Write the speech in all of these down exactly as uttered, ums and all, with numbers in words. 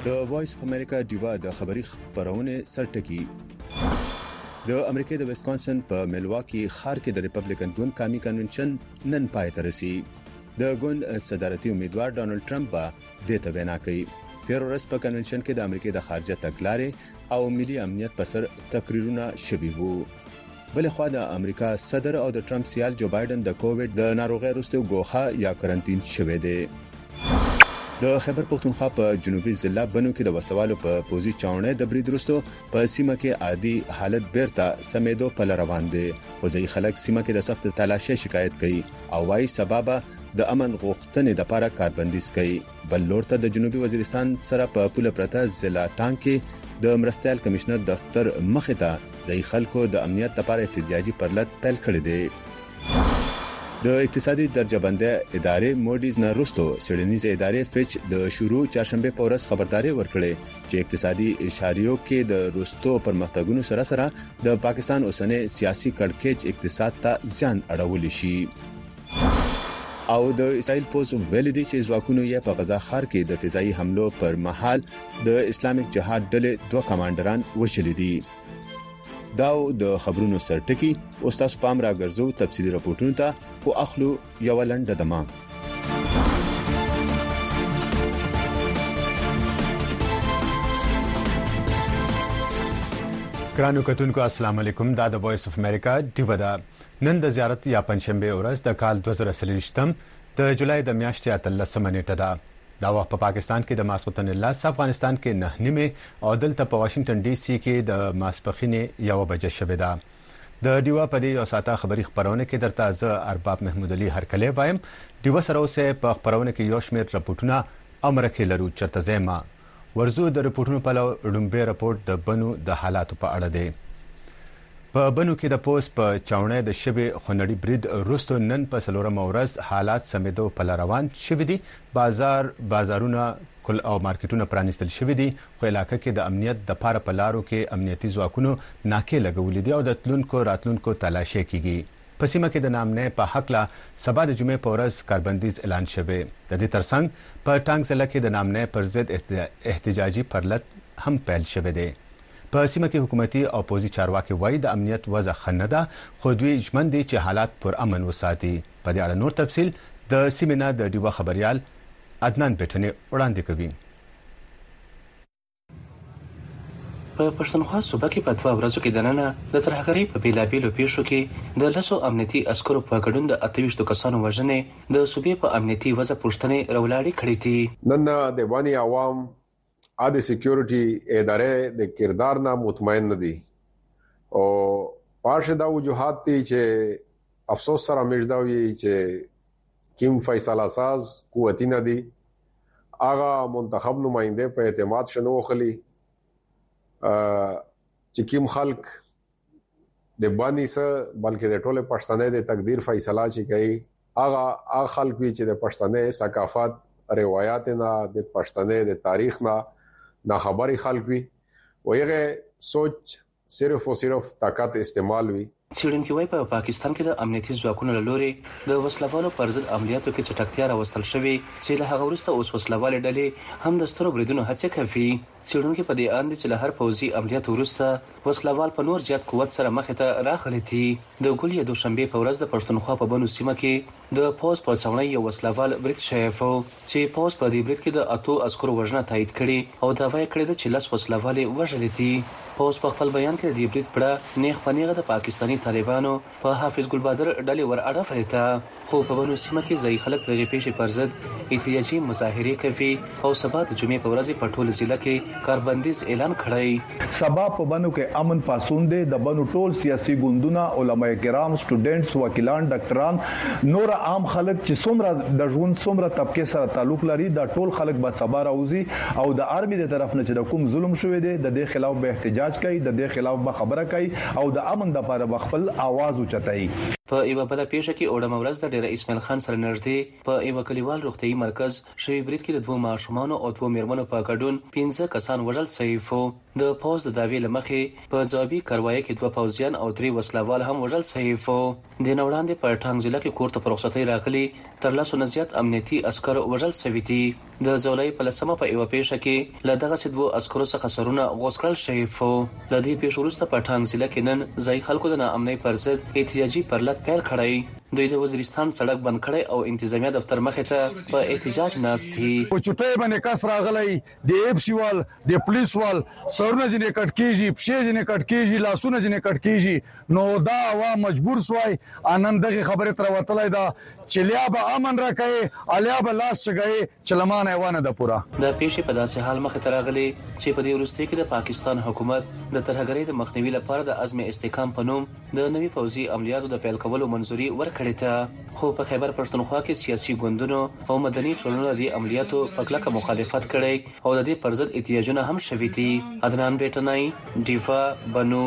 د وایس اف امریکا دیوا د خبري خبرونه سرټکی. د امریکا د ویسکانسن په ملواکی ښار کې د ریپبلیکن ګوند قومي کنونشن نن پای ته رسي. د ګوند صدارتي امیدوار ډانلډ ټرمپ به د تبینا کوي. تیرورست په کنونشن کې د امریکا د خارجه تګلارې او ملي امنیت په سر تقریرونه شوي وو. بل خو د امریکا صدر او د ټرمپ سیال جو بایدن د کووډ د ناروغي وروسته ګوښه یا کرنټین شوه دی. د خیبر پختونخوا په جنوبي ضلع بنو کې د وسلوالو په پوزي چاونې د برید وروسته په سیمه کې عادي حالت بیرته سمېدو په روان دي. وزې خلک سیمه کې د سخت تلاشي شکایت کوي او وايي سبب د امن غوښتنې د لپاره کاربندیز کوي. بل لور ته د جنوبي وزیرستان سره په پوله پرته ضلع ټانګ کې د مرستيال کمشنر دفتر مخې ته ځای خلکو د امنیت لپاره احتجاجي پرلط پیل کړی دی. د اقتصادي درجه بندۍ ادارې موډیز نه وروسته سړنیز ادارې فچ د شروع چهارشنبه په ورځ خبرداري ورکړې چې اقتصادي اشاریو کې د وروسته پرمختګونو سره سره د پاکستان اوسنۍ سیاسي کړکېچ اقتصاد ته زیان اړولی شي. او د اسرائیل پوز ویل دي چې ځواکونو یې په غزا ښار کې د فضائي حملو پر مهال د اسلامیک جهاد ډلې دوه کمانډران وشل دي. داو د خبرونو سرټکی او تاسو پام راګرځو تفصيلي راپورټونو ته خو اخلو یو لنډه دمه. ګرانو کتونکو السلام علیکم. دا د وایس اف امریکا دیو ده. نن د زیارت یا پنځشنبه ورځ د کال دوه زره څلوېښتم د جولای د میاشتې اتلسمه نیټه ده. دا وخت په پاکستان کې د ماسخوتن الله افغانستان کې نه نیمه او دلته په واشنگټن ډي سي کې د ماسپخینه یو بجې شوه ده. د دیوا په دې یو ساعته خبري خبرونه کې درته ز ارباب محمود علي هرکلی وایم. دیوا سره اوسه په خبرونه کې یو شمېر راپورټونه امرکه لرو چرته زما ورزو د راپورټونو په لومبه راپورټ د بنو د حالاتو په اړه دی. په بنو کې د پوس په چاونې د شبي خنړی برید روستو نن په سلورم ورځ حالات سمېدو په روان شوي دي. بازار بازارونه کل او مارکیټونه پرانیستل شوي دي خو علاقې کې د امنیت د پاره په لارو کې امنیتي ځواکونو ناکې لګولې دي او د تلونکو راتلونکو تلاشي کیږي. په سیمه کې د نامنه په حق لا سبا د جمعې په ورځ کاربندیز اعلان شوه. د دې ترڅنګ په ټانګ ضلع کې د نامنه پر ضد احتجاجي پرلط هم پیل شوه دی. په سیمه کې حکومتي او پوزي چارواکي وایي د امنیت وضع خنده خو دوی ژمن دي چې حالات پر امن وساتي. په دې اړه نور تفصيل د سیمینه د دیوا خبريال عدنان بیٹنه وړاندې کوي. په پښتونخوا صوبه کې په دوه ورځو کې د نن د ترهګرۍ په بیلابیلو پیښو کې د لسو امنیتي عسکرو په ګډون د اتهویشتو کسانو وژنې د صوبې په امنیتي وضع پوښتنې راولاړې کړې دي. نن د بانی عوام ا د سکیورټي ادارې د کردار نه مطمئن نه دي او پارشه دا وجوهات دي چې افسوس سره مجداوي چې کیم فیصله ساز قوتي نه دي هغه منتخب نماینده په اعتماد شنو خلی چې کیم خلق د بانی سره بلکې د ټوله پښتنې د تقدیر فیصله چې کوي هغه هغه خلک وی چې د پښتنې ثقافت روایت نه د پښتنې د تاریخ نه نه خبري خلک وي ویغه سوچ صرف او صرف طاقت استعمال وي. څېړونکو وايي په پاکستان کې د امنیتي ځواکونو له لوري د وسلوالو پر ضد عملیاتو کې چټکتیا راوستل شوې چې له هغه وروسته اوس وسلوال ډلې هم د سترو بریدونو هڅه کوي. څېړونکو په دې اند چې له هر پوځي عملیاتو وروسته وسلوال په نور زیات قوت سره مخ ته راغلي دي. د ګولې دوشنبه په ورځ د پښتونخوا په بنو سیمه کې د پوز په څوڼې یو وسلوال برید شوی و چې پوز په دې برید کې د اتو عسکرو وژنه تایید کړي او دا وایي کړي چې لس وسلوال وژل دي. پوز په خپل بیان کې د برید پړه نیغ پنیغه د پاکستانی طالبانو په حافظ ګل بادر ډلې ور اړه فریته خو په بنو سیمه کې ځای خلک دغه پیښې پر ضد احتجاجي مظاهره کوي او سبا د جمعې په ورځ په ټول ضلع کې کاربندیز اعلان کړی. سبا په بنو کې امن پاسون دي د بنو ټول سیاسي ګوندونه علماء کرام سټوډنټس وکیلان ډاکټران نور عام خلک چې څومره د ژوند څومره طبقه سره تعلق لري دا ټول خلک به سبا راوځي او د آرمي د طرف نه چې کوم ظلم شوی دی د دې خلاف به احتجاج کوي د دې خلاف به خبره کوي او د امن د لپاره خپل आवाज اوچتای. په یو بل پیښه کې اوړه مورز د ډیر اسماعیل خان سره نږدې په یو کلیوال روغتيایي مرکز شوی برید کې د دوه ماشومان او دوه میرمنو په ګډون پنځه کسان وژل شوي وو. د پوز د داوی لمخې په ځوابي کاروایی کې دوه پوځیان او درې وسلوال هم وژل شوي وو. د نوړاندې په ټانګ ضلع کې کوړه په رخصتۍ راغلي تر لاسو نه زیات امنیتي عسكر وژل شوي دي. د زولای په لسمه په ایو پیښه کې له دغه سدوو عسکرو څخه سرونه غوڅ کړل شوي وو. له دې پیښو وروسته په ټانګ ضلع کې نن ځای خلکو د ناامنۍ پر ضد احتجاجي پرلط پیل کړی. دوی د وزیرستان سړک بند کړی او انتظامیه دفتر مخې ته په احتجاج ناست دي. په چټۍ باندې کس راغلی د اف سی وال د پولیس وال سرونه ځنې کټ کیږي، پښې ځنې کټ کیږي، لاسونه ځنې کټ کیږي. نو دا عوام مجبور سوای انن دغه خبره تر وتلای دا چې لیا به امن راکړي الیا به لاس چګي چلمان ایوانه د پورا. د پیښې په داسې حال مخې ته راغلی چې په دې وروستي کې د پاکستان حکومت د ترهګرۍ د مخنیوي لپاره د عزم استحکام په نوم د نوي پوځي عملیاتو د پیل کولو منځوري ورکړه. خو په خیبر پښتونخوا کې سیاسي ګوندونو او مدني ټولنو د عملیاتو په کلکه مخالفت کړي او د دې پر ضد احتجاجونه هم شوي دي. عدنان بیٹنای، ډیفا بنو.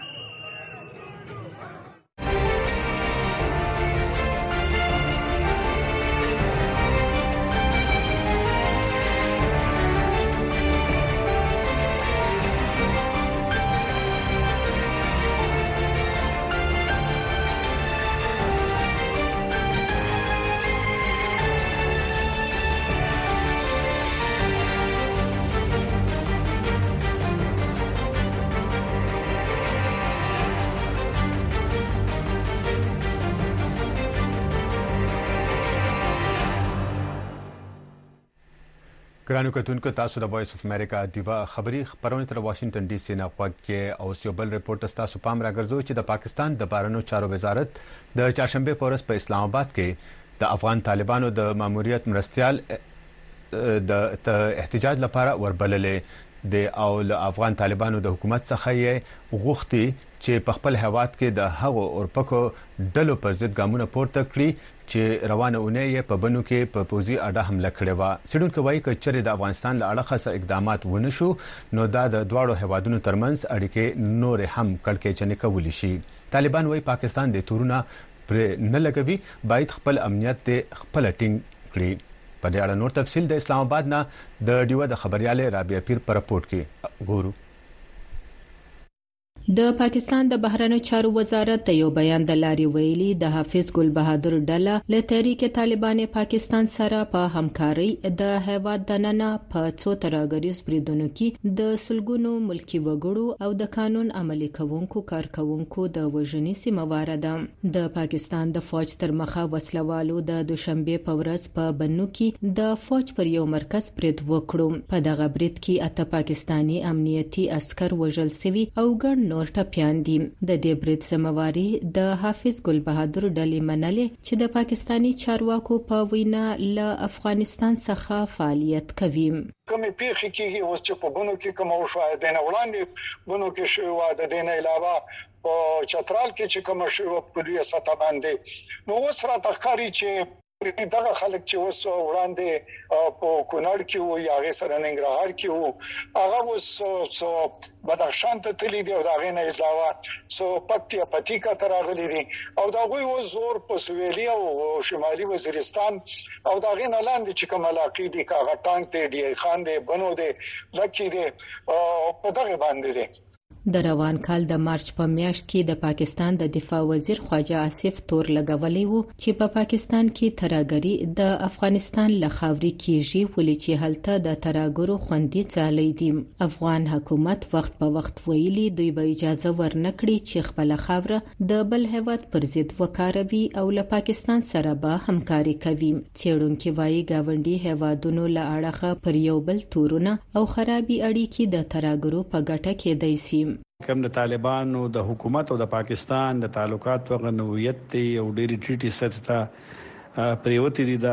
ګرانو کتونکو، تاسو د وایس اف امریکا دیوا خبری خبرونه تر واشنگټن ډي سي نه غوږ کې او یو بل رپورټ تاسو پام راګرځو چې د پاکستان د بهرنیو چارو وزارت د چهارشنبه په ورځ په اسلام آباد کې د افغان طالبانو د ماموریت مرستيال د احتجاج لپاره وربللې د او له افغان طالبانو د حکومت څخه یې غوښتي چې په خپل هواد کې د هغو اورپکو ډلو پر ضد ګامونه پورته کړي چې روانه اونۍ یې په بنو کې په پوزي اډه حمله کړې و. سړونکو وایي چې چېرې د افغانستان له اړخه څه اقدامات ونه شو نو دا د دواړو هوادونو ترمنځ اړیکې نور هم کړکېچنې کولی شي. طالبان وایي پاکستان د تورونه پر نه لګوي، باید خپل امنیت د خپل ټینګ کړي. په دې اړه نور تفصیل د اسلام آباد نه د ډیوه د خبرياله رابعه پیر پر رپورټ کې ګورو. د پاکستان د بهرنیو چارو وزارت د یو بیان د لارې ویلي د حافظ ګل بهادر ډله له تحریک طالبان پاکستان سره په همکاري د هیواد دننه په څو ترهګریز بریدونو کې د سلګونو ملکی وګړو او د قانون عملي کوونکو کارکونکو د وژنې سیمواره ده. د پاکستان د فوج تر مخه وسلوالو د دوشنبه په ورځ په بنو کې د فوج پر یو مرکز برید وکړو. په دغه برید کې اته پاکستانی امنیتي عسكر وژل شوي او ګڼ نور ټپیان دي. د دې برید ذمہواری د حافظ ګل بهادر ډلې منلې چې د پاکستانی چارواکو په وینا له افغانستان څخه فعالیت کوي. کومې پیښې کېږي اوس چې په بنو کې کوم وشو د نه وړاندې بنو کې شوی و د دې نه علاوه په چترال کې چې کوم شوی په دې سطح باندې نو اوس را تخکاری چې دغه خلک چې اوس وړاندې په کونړ کې وو یا غیر سره ننګرهار کې وو هغه اوس څو بدخشان ته تللی دی او دا غي نه علاوه څو پکتیا پټیکا ته راغلي دي او دا غوي و زور په سویلي او شمالي وزیرستان او دا غي نه لاندې چې کوم علاقې دي کاغه ټانک ته ډي خان دی بنو دی لکه دی په دغه باندې دی. د روان کال د مارچ په میاشت کې د پاکستان د دفاع وزیر خواجه آصف تور لګولې وو چې په پا پاکستان کې ترهګری د افغانستان له خاورې کېږي ولې چې هلته د ترهګرو خوندي ځالې دي. افغان حکومت وخت په وخت ویلي دوی به اجازه ورنکړي چې خپل خاوره د بل هیواد پر ضد وکاروي او له پاکستان سره به همکاري کوي. څېړونکو وايي گاونډي هیوادونو له اړخه پر یو بل تورونه او خرابي اړیکې د ترهګرو په ګټه کې دی سي. کوم د طالبانو د حکومت او د پاکستان د تعلقات او غنویت او ډېری ټریټي سطح پریوتی دي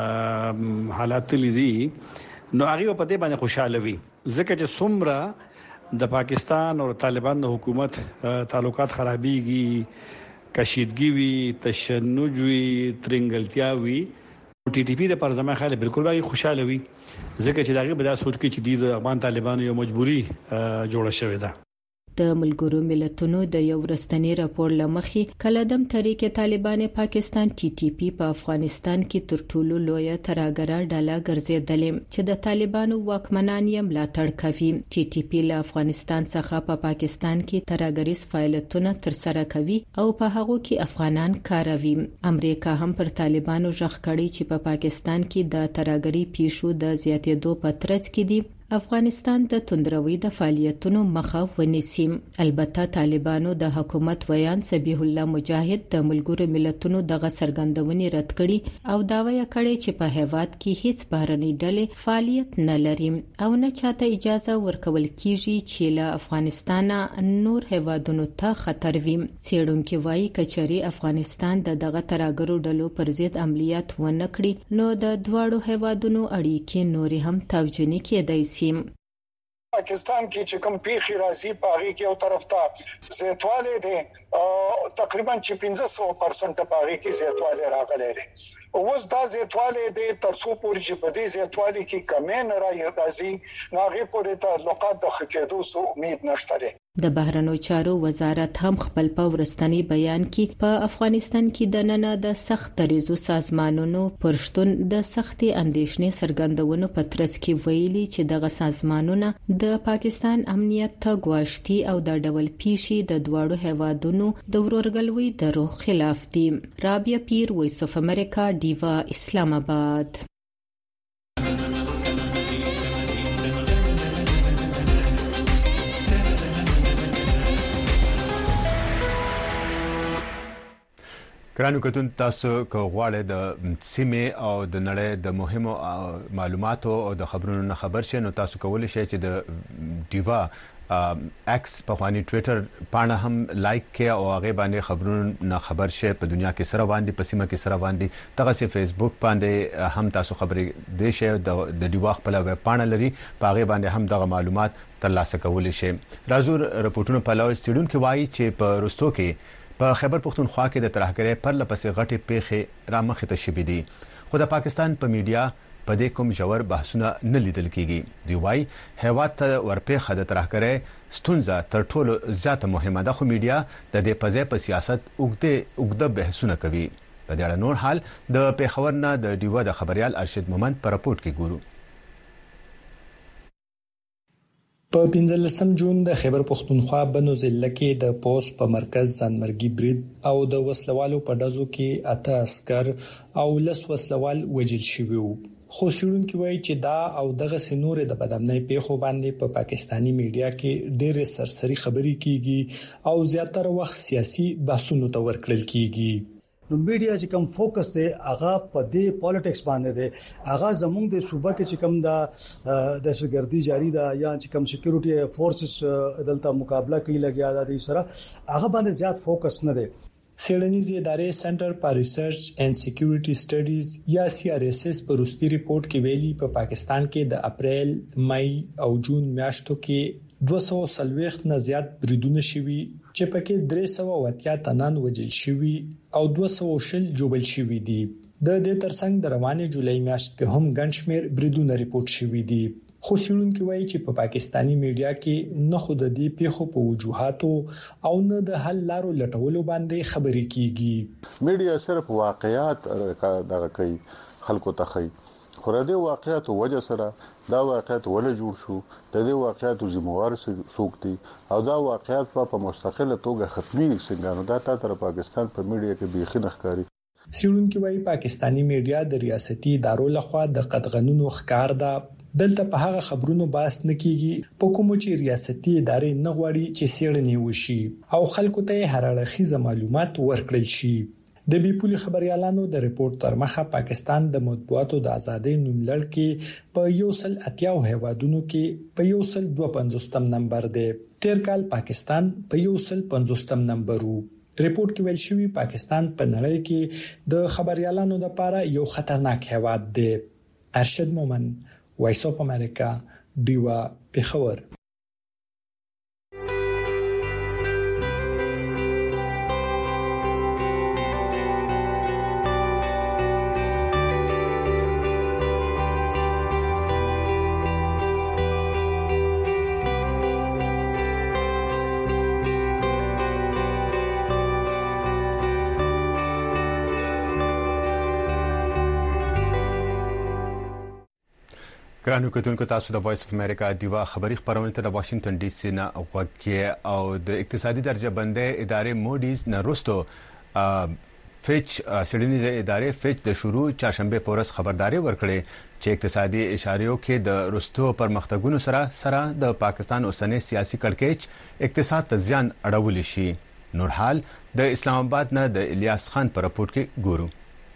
د حالات لیدي نو هغه په دې باندې خوشاله وي ځکه چې څومره د پاکستان او طالبان د حکومت تعلقات خرابيږي کشیدګي وي تشنج وي ترنګلتیا وي ټي ټي پی د پرځما خاله بالکل وايي خوشاله وي ځکه چې داغه به دا سوچ کې چې د افغان طالبانو یو مجبوری جوړه شوې ده. د ملګرو ملتونو د یو ورستنی راپور لمخې کلدم تحریک طالبان پاکستان ټي ټي پی په افغانستان کې تر ټولو لوی ترهګر ډله ګرځیدلې چې د طالبانو واکمنان یې ملاتړ کوي. ټي ټي پی له افغانستان څخه په پا پاکستان کې ترهګریز فعالیتونه ترسره کوي او په هغه کې افغانان کاروي. امریکا هم پر طالبانو ژغ کړي چې په پا پاکستان کې د ترهګری پیښو د زیاتېدو په ترڅ کې دي افغانستان د توندروي د فعالیتونو مخه ونیسي. البته طالبانو د حکومت ویان سبیح الله مجاهد د ملګرو ملتونو دغه سرګندونې رد کړي او داوا یې کړې چې په هیواد کې هیڅ بهرنۍ ډلې فعالیت نه لري او نه چاته اجازه ورکول کیږي چې له افغانستان نور هیوادونو ته خطر وي. څېړونکي وایي کچري افغانستان د دغه ترهګرو ډلو پر ضد عملیات ونه کړي نو د دواړو هیوادونو اړیکې نورې هم توجنی کېدای شي. پاکستان کې چې کوم پیښې راځي په هغه کې یو طرف ته زیاتواله دي تقریبا چې پنځه سوه پرسنټ په هغه کې زیاتواله راغلی دی. اوس دا زیاتواله دي تر څو پورې چې په دې زیاتواله کې کمې نه راځي نو هغه پورې ته لوقات د خکېدو سو امید نشته دی. د بهرنیو چارو وزارت هم خپل په ورستنی بیان کې په افغانستان کې د نن د سخت دریزو سازمانونو پرشتون د سختي اندیشنې سرګندونو په ترڅ کې ویلي چې دغه سازمانونه د پاکستان امنیت ته ګواښتي او د ډول پیښې د دواړو هیوادونو د ورورګلوي د روح خلاف دي. رابعه پیر، وایس اف امریکا، ډیوا، اسلام آباد. ګرانو کتون تاسو کو غواړئ د سیمې او د نړۍ د مهمو معلوماتو او د خبرونو خبر شئ نو تاسو کولی شئ چې د ډیوا ایکس په خواني ټوئیټر پاڼه هم لایک کړئ او هغه باندې خبرونو نه خبر شئ په دنیا کې سره باندې په سیمه کې سره باندې دغه سي فیسبوک باندې هم تاسو خبرې دی شئ د ډیوا خپل ویب پاڼه لري په هغه باندې هم دغه معلومات ترلاسه کولی شئ. راځو رپورټونو په لور سټډیون کې وایي چې په رستو کې په خیبر پختونخوا کې د ترهګرۍ پر لپسې غټې پیښې رامخې ته شوې دي خو د پاکستان په میډیا په دې کوم ژور بحثونه نه لیدل کیږي. دی وايي هیواد ته ورپېښه د ترهګرۍ ستونزه تر ټولو زیاته مهمه ده خو میډیا د دې په ځای په سیاست اوږده اوږده بحثونه کوي. په دې اړه نور حال د پیښور نه د ډیوا د خبريال ارشد مومند په راپورټ کې ګورو. په پنځلسم جون د خیبر پختونخوا بنو ضلع کې د پوس په مرکز ځانمرګي برید او د وسلوالو په ډزو کې اته عسكر او لس وسلوال وژل شوي وو. خو څېړونکي وایي چې دا او دغه سينورې د بدامنۍ پیښو باندې په پا پاکستاني میډیا کې ډېرې سرسري خبرې کیږي او زیاتره وخت سیاسي بحثونو ته ورکړل کیږي. نو میډیا چې کوم فوکس دی هغه په دې پالیټکس باندې دی هغه زموږ د صوبه کې چې کوم دا د شګردي جاری ده یا چې کوم سکیورټي فورسز دلته مقابله کوي لګیا ده د سره هغه باندې زیات فوکس نه دی. سیړنیزي ادارې سنټر فار ریسرچ اینڈ سکیورټي سټډیز یا سی آر ایس ایس په روسي ریپورت کې ویلي په پا پاکستان کې د اپریل، مئی او جون میاشتو کې دوه سوه څلوېښت نه زیات بریدونه شوي چې پکې درې سوه اتیا تنان وژل شوي او دوه سوه شل جوړل شوي دي. د دې ترڅنګ د روانې جولای میاشت کې هم ګڼ شمېر بریدونه ریپورت شوي دي. خو څېړونکي وایي چې په پاکستاني میډیا کې نه خو د دې پیښو په وجوهاتو او نه د حل لارو لټولو باندې خبرې کیږي. میډیا صرف واقعیات دغه کوي خلکو ته کوي خو د واقعیاتو وجه سره دا واقعیت ولې جوړ شو د دې واقعیاتو ذمہوار څوک دي او دا واقعیت په مستقله توګه ختمي څنګه نو دا تر پاکستان په میډیا کې بيخي نخکاری. څېړونکي وایي پاکستاني میډیا د ریاستي ادارو لخوا د قدغنونو ښکار ده. دلته په هغه خبرونو بحث نه کیږي په کوم چې ریاستي ادارې نه غواړي چې څېړنې وشي او خلکو ته هر اړخیزه معلومات ورکړل شي. د بیپولي خبريالانو د ریپورت تر مخه پاکستان د مطبوعاتو د ازادۍ نوملړ کې په یو سل اتیاو هیوادونو کې په یو سل دوه پنځوستم نمبر دی. تیر کال پاکستان په یو سل پنځوستم نمبر وو. ریپورت کې ویل شوی پاکستان په نړۍ کې د خبريالانو لپاره یو خطرناک هیواد دی. ارشد مومند، وایس اف امریکا، ډیوا، پیښور. ګرانو کتونکو تاسو د وایس اف امریکا دیوا خبری خبرونه ته د واشنگټن ډي سي نه وکړه او د اقتصادي درجه بندۍ ادارې موډیز نه رستو فچ سیډنیز ادارې فچ د شروع چهارشنبه پورس خبرداري ورکړې چې اقتصادي اشاریو کې د رستو پرمختګونو سره سره د پاکستان اوسنۍ سیاسي کړکېچ اقتصاد ته زیان اړول شي. نور حال د اسلام آباد نه د الیاس خان پر راپورټ کې ګورو.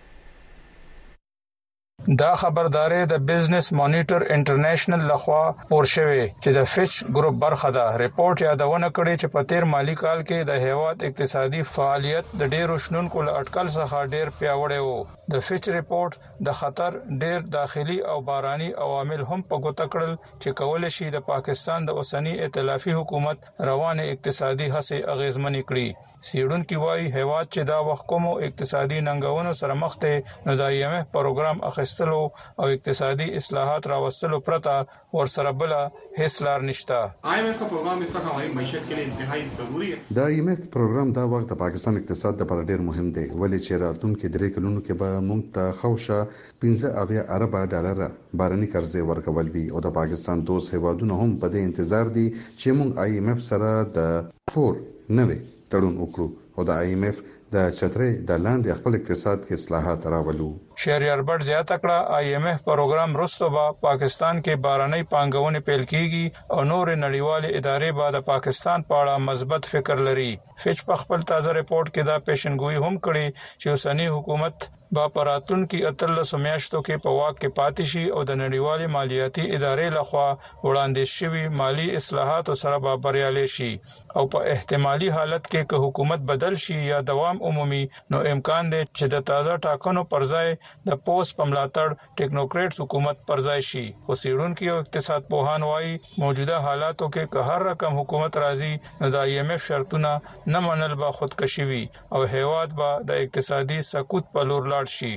دا خبرداري د بزنس مانیټر انټرنیشنل لخوا پور شوی چې د فچ ګروپ برخه ده. ریپورت یادونه کړې چې په تیر مالی کال کې د هیواد اقتصادي فعالیت د ډیرو شنونکو له اټکل څخه ډیر پیاوړی وو. د فچ ریپورت د خطر ډیر داخلي او باراني عوامل هم په ګوته کړل چې کولای شي د پاکستان د اوسنی ائتلافي حکومت روانه اقتصادي هڅې اغیزمنې کړي. سیډونکو وايي هیواد چې دا وخت کوم اقتصادي ننګونو سره مخ ته نو د آی ایم ایف پروګرام اخیستلو او اقتصادي اصلاحات راوستلو پرته ورسره بل هیڅ لار نشته. آی ایم ایف کا پروګرام اس کا ہماری معیشت کے لیے انتہائی ضروری ہے. د آی ایم ایف پروګرام دا وخت د پاکستان اقتصاد لپاره ډیر مهم دی ولې چې راتلونکي درې کلونو کې به موږ ته خوشا پنځه اویا ارب ډالر بارني قرضې ورکول وي او د پاکستان دوست هیوادونو هم په دې انتظار دي چې موږ آی ایم ایف سره د فور نوې تړون وکړو او د آی ایم ایف د چترې د لاندې خپل اقتصاد کې اصلاحات راولو. شهریار بټ زیاته کړه آی ایم ایف پروګرام وروسته به پاکستان کې باراني پانګونې پیل کیږي او نور نړیوال ادارې به د پاکستان په اړه مثبت فکر لري. فچ په خپل تازه ریپورت کې دا پیشنګوئی هم کړې چې اوسنی حکومت با پراتون کې اتلس میاشتو کې په واک کې پاتې شي او د نړیوال مالیاتي ادارې لخوا وړاندې شوی مالی اصلاحات سره به بریالي شي او په احتمالي حالت کې که حکومت بدل شي یا دوام عمومي نو امکان دی چې د تازه ټاکنو پر ځای د پوس په ملاتړ ټیکنوکریټس حکومت پر ځای شي. خو سیډونکو اقتصاد پوهان وايي موجوده حالاتو کې که هر رقم حکومت راځي نو د آی ایم ایف شرطونه نه منل به خودکشي وي او هیواد به د اقتصادي سقوط په لور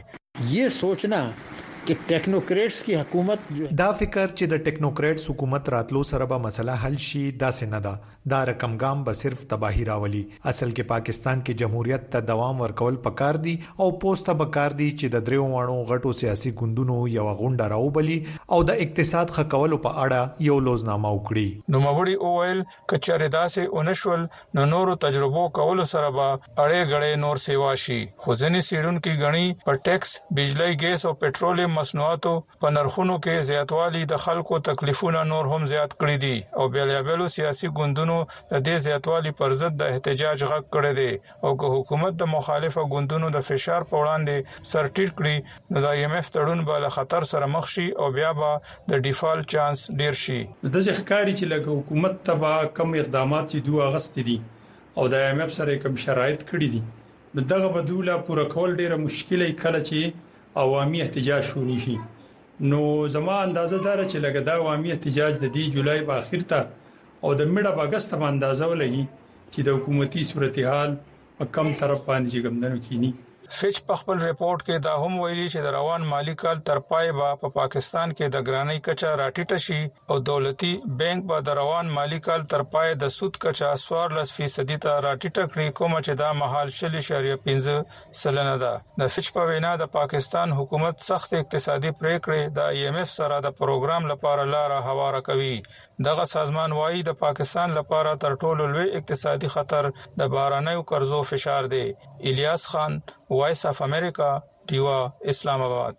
ये सोचना कि टेक्नोक्रेट्स की हुकूमत जो دا فکر چې د ټیکنوکریټس حکومت راتلو سره به مسله حل شي دا څه نه ده. دا رقم ګام به صرف تباہی راولي. اصل کې پاکستان کې جمهوریت ته دوام ورکول پکار دي او پوسټه پکار دي چې د دریو وانو غټو سیاسي ګوندونو یو غونډه راوبلي او د اقتصاد خکولو په اړه یو لوزنامه وکړي. نو مغوړي اویل کچره داسې اونشول نو نورو تجربو کول سره به اړې غړې نور سیوا شي. خو ځنې سیډونکو غني پر ټیکس بجلی ګیس او پټرولیم مصنوعاتو په نرخونو کې زیاتوالی د خلکو تکلیفونه نور هم زیات کړی دي او بیلابلو سیاسي ګوندونو د دې زیاتوالی پر ضد د احتجاج غږ کړی دی او که حکومت د مخالفه ګوندونو د فشار په وړاندې سر ټیټ کړي نو د آی ایم ایف تړون به له خطر سره مخ شي او بیا به د ډیفالت چانس ډیر شي. د ځخکاري چې لکه حکومت تبا کم اقدامات چې دوه اغست دي او د آی ایم ایف سره کوم شرایط کړی دي دغه بدوله پوره کول ډیره مشکله کله چې عوامي احتجاج شروع شي. نو زما اندازه دار چې لګا دا عوامي احتجاج د دې جولای په اخر ته او د میډه په اگست باندې اندازه ولګي چې د حکومتي صورتحال په کم طرف باندې ګمندنو کینی. فچ په خپل ریپورت کې دا هم ویلي چې د روان مالی کال تر پای به په پاکستان کې د ګرانۍ کچه راټیټه شي او دولتي بانک به د روان مالی کال تر پای د سود کچه څوارلس فیصد ته راټیټه کړي کوم چې دا مهال شل اشاریه پنځه سلنه ده. د فچ په وینا د پاکستان حکومت سخت اقتصادي پریکړې د آی ایم ایف سره د پروګرام لپاره لار هواره کوي. دغه سازمان وايي د پاکستان لپاره تر ټولو لوی اقتصادي خطر د بارانیو قرضو فشار دی. الیاس خان وایس اف امریکا دیوا اسلام آباد.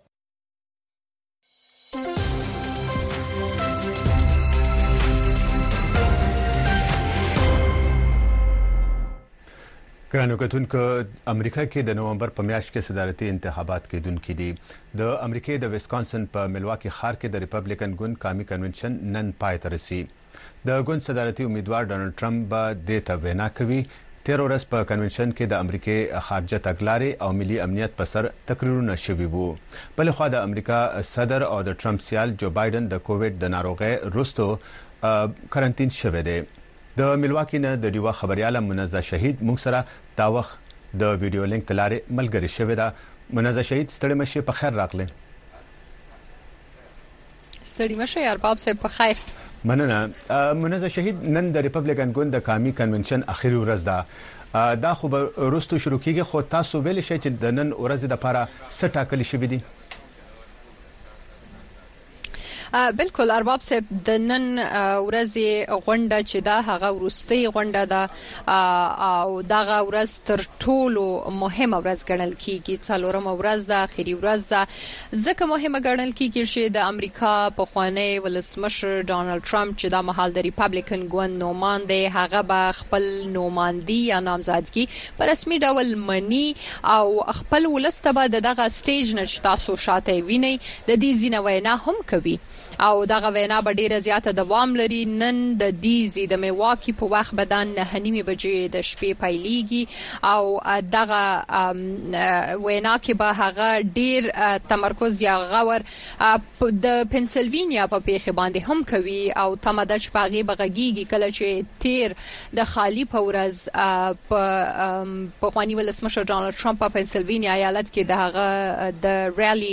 ګرانو کتونکو امریکا کې د نومبر په میاشت کې صدارتي انتخابات کېدونکي دي. د امریکای د ویسکانسن په ملواکی ښار کې د ریپبلیکن ګوند قومي کنونشن نن پای ته رسي. د ګوند صدارتي امیدوار ډانلډ ټرمپ به د ته وینا کوي. تیر ورځ په کنونشن کې د امریکای خارجه تګلارې او ملي امنیت په سر تقریرونه شوي وو. بل خو د امریکا صدر او د ټرمپ سیال جو بایدن د کووډ د ناروغۍ وروسته کارانتین شوی دی. د ملواکی نه د ډیوا خبرياله منزه شهید موږ سره دا وخت د ویډیو لینک تلارې ملګری شوی دا. منزه شهید ستړي مشه په خیر راغله. ستړي مشه یار باب صاحب په خیر. مننه. منزه شهید نن د ریپبلیکن ګوند د قومي کنونشن اخیری ورځ ده. دا خو به وروسته شروع کیږي خو تاسو ویل شئ چې د نن ورځ د لپاره څه ټاکل شوی دي؟ بالکل ارباب صاحب د نن ورځې غونډه چې دا هغه ورستي غونډه ده او دغه ورځ تر ټولو مهمه ورځ ګڼل کیږي څلورم ورځ ده اخیری ورځ ده ځکه مهمه ګڼل کیږي چې د امریکا په خوانی ولسمشر ډانلډ ټرمپ چې د مهال د ریپابلیکن ګوند نوماند هغه به خپل نوماندی یا نامزدګي په رسمي ډول منی او خپل ولسته به دغه سټیج نه تاسو شاته ویني د دې ځینې وینا هم کوي او دغه وینا به ډیره زیاته دوام لري نن د دیزي د میواکی په وخت بدن نه نیمه بجې د شپې پایلیږي او دغه وینا کې به هغه ډیر تمرکز یا غور د پنسلوانیا په پیښه باندې هم کوي او تمدد شپږی بغږیږي کله چې تیر د خالی پورز په په خواني ولسمشر ډانلډ ټرمپ په پنسلوانیا ایالت کې دغه د ریلی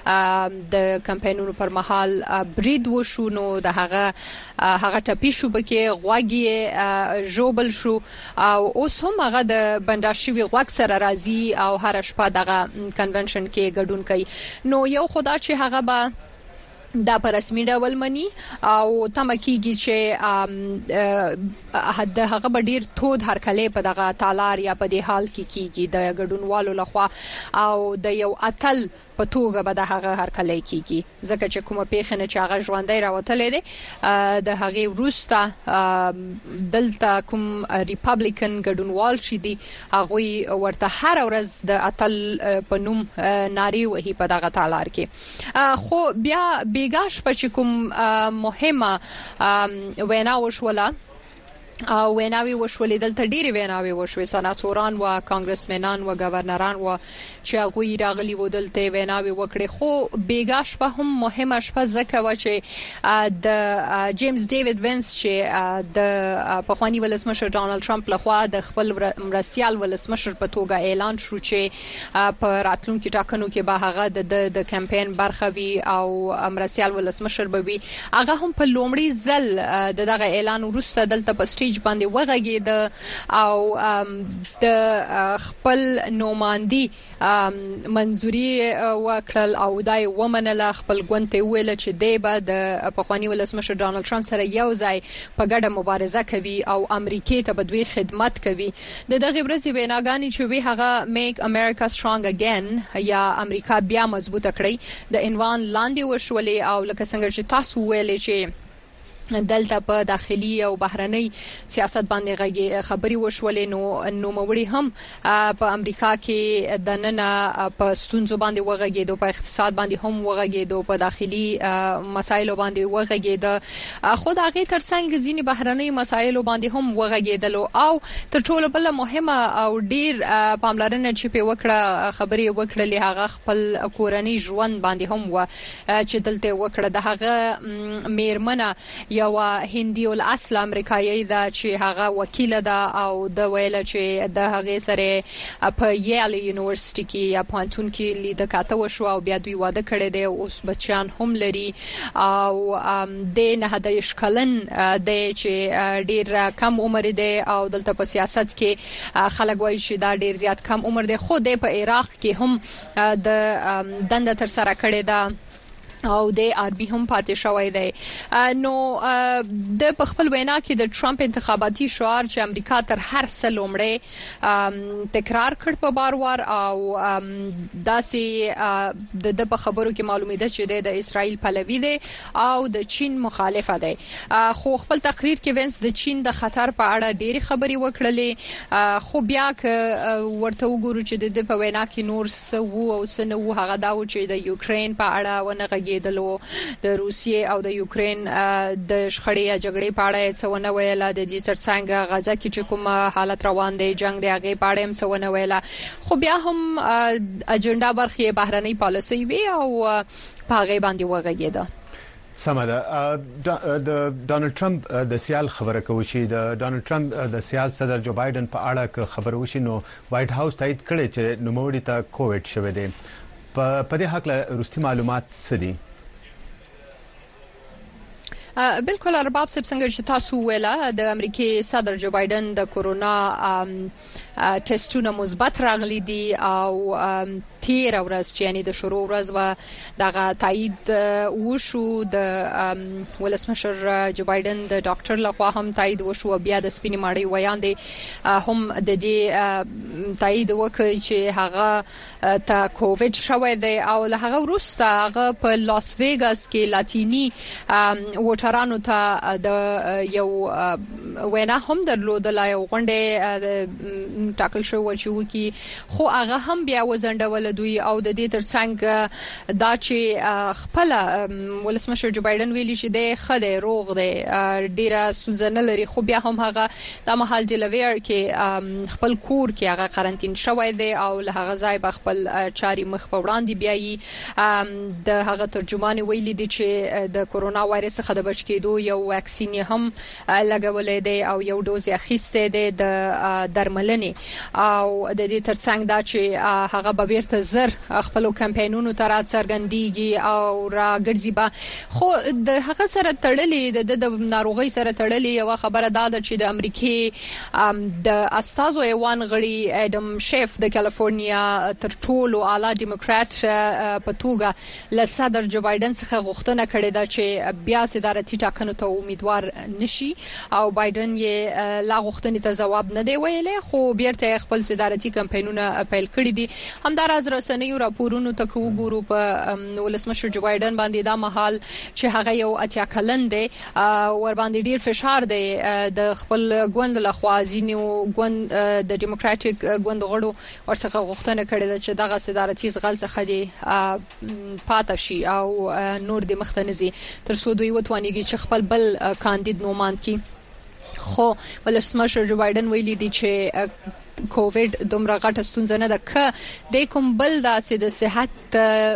د کمپاینونو پر مهال برید وشو نو د هغه هغه ټپي شو بکې غواګي جوبل شو او اوس هم هغه د بنداشوي غواګ سره راځي او هر شپه دغه کنونشن کې ګډون کوي نو یو خدا چې هغه به دا په رسمي ډول مني او تمکیږي چې د هغه ډیر تود هرکلې په دغه تالار یا په دې حال کې کیږي د ګډونوالو لخوا او د یو اتل په توګه به د هغه هرکلې کیږي ځکه چې کومه پیښه نه چې هغه ژوندۍ راوتلې ده د هغه وروسته دلته کوم ریپابلیکن ګډونوال چې دي هغه ورته هر ورځ د اتل په نوم ناری وهي په دغه تالار کې خو بیا بیګاش په کوم مهمه وینا وشوله او ویناوي وشولې دلته ډېری ویناوي وشوي سناتوران او کانګرسمنان او گورنران او چې هغه راغلي و دلته ویناوي وکړي خو بیګاش په هم مهمه شپه ځکه و چې د جیمز ډیوډ وینس چې د پخوانی ولسمشر ډانلډ ټرمپ لخوا د خپل مرستيال ولسمشر په توګه اعلان شو چې په راتلونکي ټاکنو کې به هغه د کمپاین برخه وي او مرستيال ولسمشر به وي هغه هم په لومړي ځل دغه اعلان وروسته دلته په باندې وغږید او د خپل نوماندی منځوري وکړل او دای ومنله خپل ګوند ویل چې دی به د پخوانی ولسمشر ډانلډ ټرمپ سره یو ځای په ګډه مبارزه کوي او امریکای ته بدوي خدمت کوي د دغه ورځې ویناګانی چې وی هغه میک امریکا سترونګ اگین یا امریکا بیا مضبوطه کړی د عنوان لاندې وشولې او لکه څنګه چې تاسو ویلې چې دلته په داخلي او بهرنۍ سیاست باندې خبري وشولې نو نو موري هم په امریکا کې د نن په ستونزو باندې وغږیدو په اقتصاد باندې هم وغږیدو په داخلي مسایلو باندې وغږیدو خود هغه ترڅنګ ځینی بهرنۍ مسایلو باندې هم وغږیدلو او تر ټولو بل مهمه او ډیر پاملرنه چې په وکړه خبري وکړلې هغه خپل کورنۍ ژوند باندې هم و چې دلته وکړه د هغه میرمنه یو هندي ول اصل امریکایي دا چې هغه وکیل ده او د ویل چې د هغه سره په یل یونیورسيټي کې یا پانتون کې لیده کاته وشو او بیا دوی واده کړی دی اوس بچیان هم لري او د نه د اشکلن د چې ډیر کم عمر دی او دلته په سیاست کې خلک وایي چې دا ډیر زیات کم عمر دی خو د په عراق کې هم د دند تر سره کړی ده او د آربي هم پاتې شوی دی نو د خپل وینا کې د ټرمپ انتخاباتي شعار چې امریکا تر هر څه لومړی تکرار کړ په بار وار او داسې د په خبرو کې معلومیده چې د اسرائیل پلوي دی او د چین مخالفه دی خو خپل تقریر کې وینس د چین د خطر په اړه ډېری خبري وکړلې خو بیا ک ورته وګورو چې د په وینا کې نور څه وو او څه نه وو هغه دا و چې د یوکرين په اړه ونه دلو د روسیې او د یوکرين د شخړې یا جګړې په اړه څونه ویل د دې ترڅنګ غزا کې چې کوم حالت روان دی جنگ دی هغه په اړه هم څونه ویل خو بیا هم اجنډا برخه بهرنۍ پالیسي وی او په هغه باندې وغږیده سمده د ډانلډ ټرمپ د سیال خبره کوي چې د ډانلډ ټرمپ د سیال صدر جو بایدن په اړه خبره وشي نو وایټ هاوس تایید کړي چې نوموړي ته کووډ شوه دی په دې حق له روستي معلومات سدي بالکل ارباب صاحب څنګه چې تاسو ویلا د امریکای صدر جو بایدن د کورونا ټیسټونه مثبت راغلي دي او تیر ورځ چې یعنی د شروع ورځ و دغه تایید وشو د ولسمشر جو بایدن د ډاکټر لخوا هم تایید وشو بیا د سپینې ماړی ویاندې هم د دې تایید وکړ چې هغه ته کووډ شوی دی او له هغه وروسته هغه په لاس ویګاس کې لاتینی ووټرانو ته د یو وینا هم درلودل یو غونډه ټاکل شو چې وکی خو هغه هم بیا وزندول دوی او د دې ترڅنګ دا چې خپل ولسمشر جو بایدن ویلي چې د خدای روغ دی ډیره سوزنه لري خو بیا هم هغه د محل ډیلویر کې خپل کور کې هغه قرنټین شوی دی او له هغه ځای په خپل چاري مخ په وړاندې بیاي د هغه ترجمان ویلي دی چې د کورونا وایرس څخه د بچ کېدو یو واکسین هم لګولې دی او یو دوز اخیسته دی د درملنې او د دې ترڅنګ دا چې هغه به بیرته زر خپل کمپاینونو تر څرګندېږي او راګرځي به خو د هغه سره تړلې د د ناروغي سره تړلې یو خبره دا ده چې د امریکای د استازو ایوان غړي اډم شیف د کالیفورنیا تر ټولو اعلی ډیموکرات په توګه له صدر جو بایدن څخه غوښتنه کړې ده چې بیا صدارتي ټاکنو ته امیدوار نشي او بایدن یې لا غوښتنې ته جواب نه دی ویلي خو بیرته خپل صدارتي کمپاینونه پیل کړي دي همداراز رسنیو راپورونو ته وګورو په ولسمشر جو بایدن باندې دا مهال چې هغه یو اتیا کلن دی ور باندې ډیر فشار دی د خپل ګوند له خوازینو ګوند د ډیموکراټیک ګوند غړو ورڅخه غوښتنه کړې ده چې دغه صدارتي ځغل څخه دی پاتې شي او نور د مختنزي تر څو دوی وتوانیږي چې خپل بل کاندید نوماند کی خو ولسمشر جو بایدن ویلي دی چې کووډ دومره غټه ستونزه نه ده ک د کوم بل داسې د صحت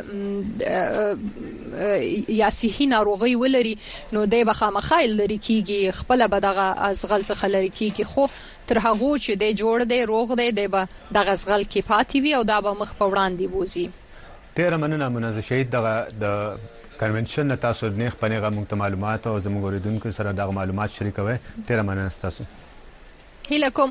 یا صحي ناروغي ولري نو د بخامخایل لري کیږي خپل بدغه ازغل څخه لري کیږي خو تر هغه چې د جوړ دی روغ دی د دغه ازغل کې پاتې وي او دا به مخ په وړاندې بوزي ډیر مننه منازه شهید دغه د کنونشن تاسو نه خپلغه مونږ معلومات او زموږ اوریدونکو سره دغه معلومات شریکوي ډیر مننه تاسو هیله کوم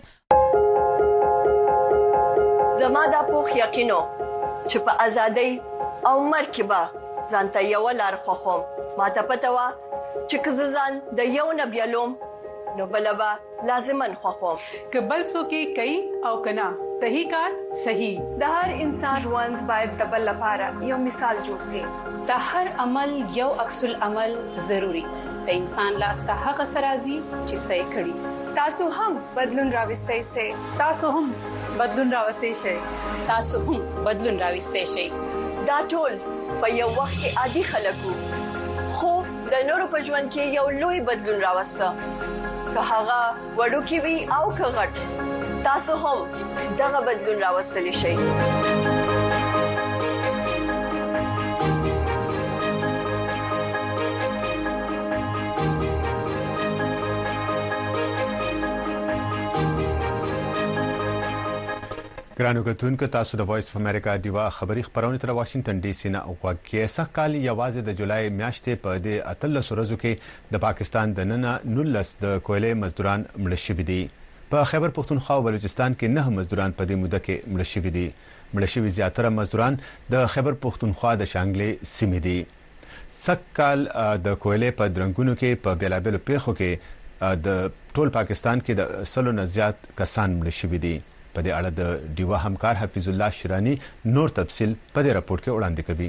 زما دا پوخ یقینو چې په ازادۍ او مرکبه ځانته یو لار خوخم ما ته پته وا چې کززان د یو نبیلوم نو بلبا لازمن خوخم کبل سو کې کوي او کنا صحیح کار صحیح د هر انسان ژوند باید د بل لپاره یو مثال جوړ شي د هر عمل یو عکس العمل ضروری د انسان لاسته هغه سرازي چې صحیح کړي تاسو هم بدلون راوستئ سي تاسو هم بدلون راوستئ شئ تاسو هم بدلون راوستئ شئ دا ټول په یو وخت کې عادي خلکو خو د نورو په ژوند کې یو لوی بدلون راوسته که هغه وړوکی وي او که غټ تاسو هم دغه بدلون راوستلی شئ ګرانو کتونکو تاسو د وایس اف امریکا دیوا خبری خبرونه تر واشنگټن ډي سي نه اوغه سه کال یوازې د جولای میاشتې په د اتلس ورځو کې د پاکستان د نن نولس د کویلې مزدوران مړ شوي دي په خیبر پختونخوا او بلوچستان کې نه مزدوران په دې موده کې مړ شوي دي مړ شوي زیاتره مزدوران د خیبر پختونخوا د شانګلې سیمې دي سکهال د کویلې په درنګونو کې په بیلابل پیښو کې د ټول پاکستان کې د سلو نه زیات کسان مړ شوي دي په دې اړه د دیوا همکار حفیظ الله شیرانی نور تفصیل په دې راپور کې وړاندې کوي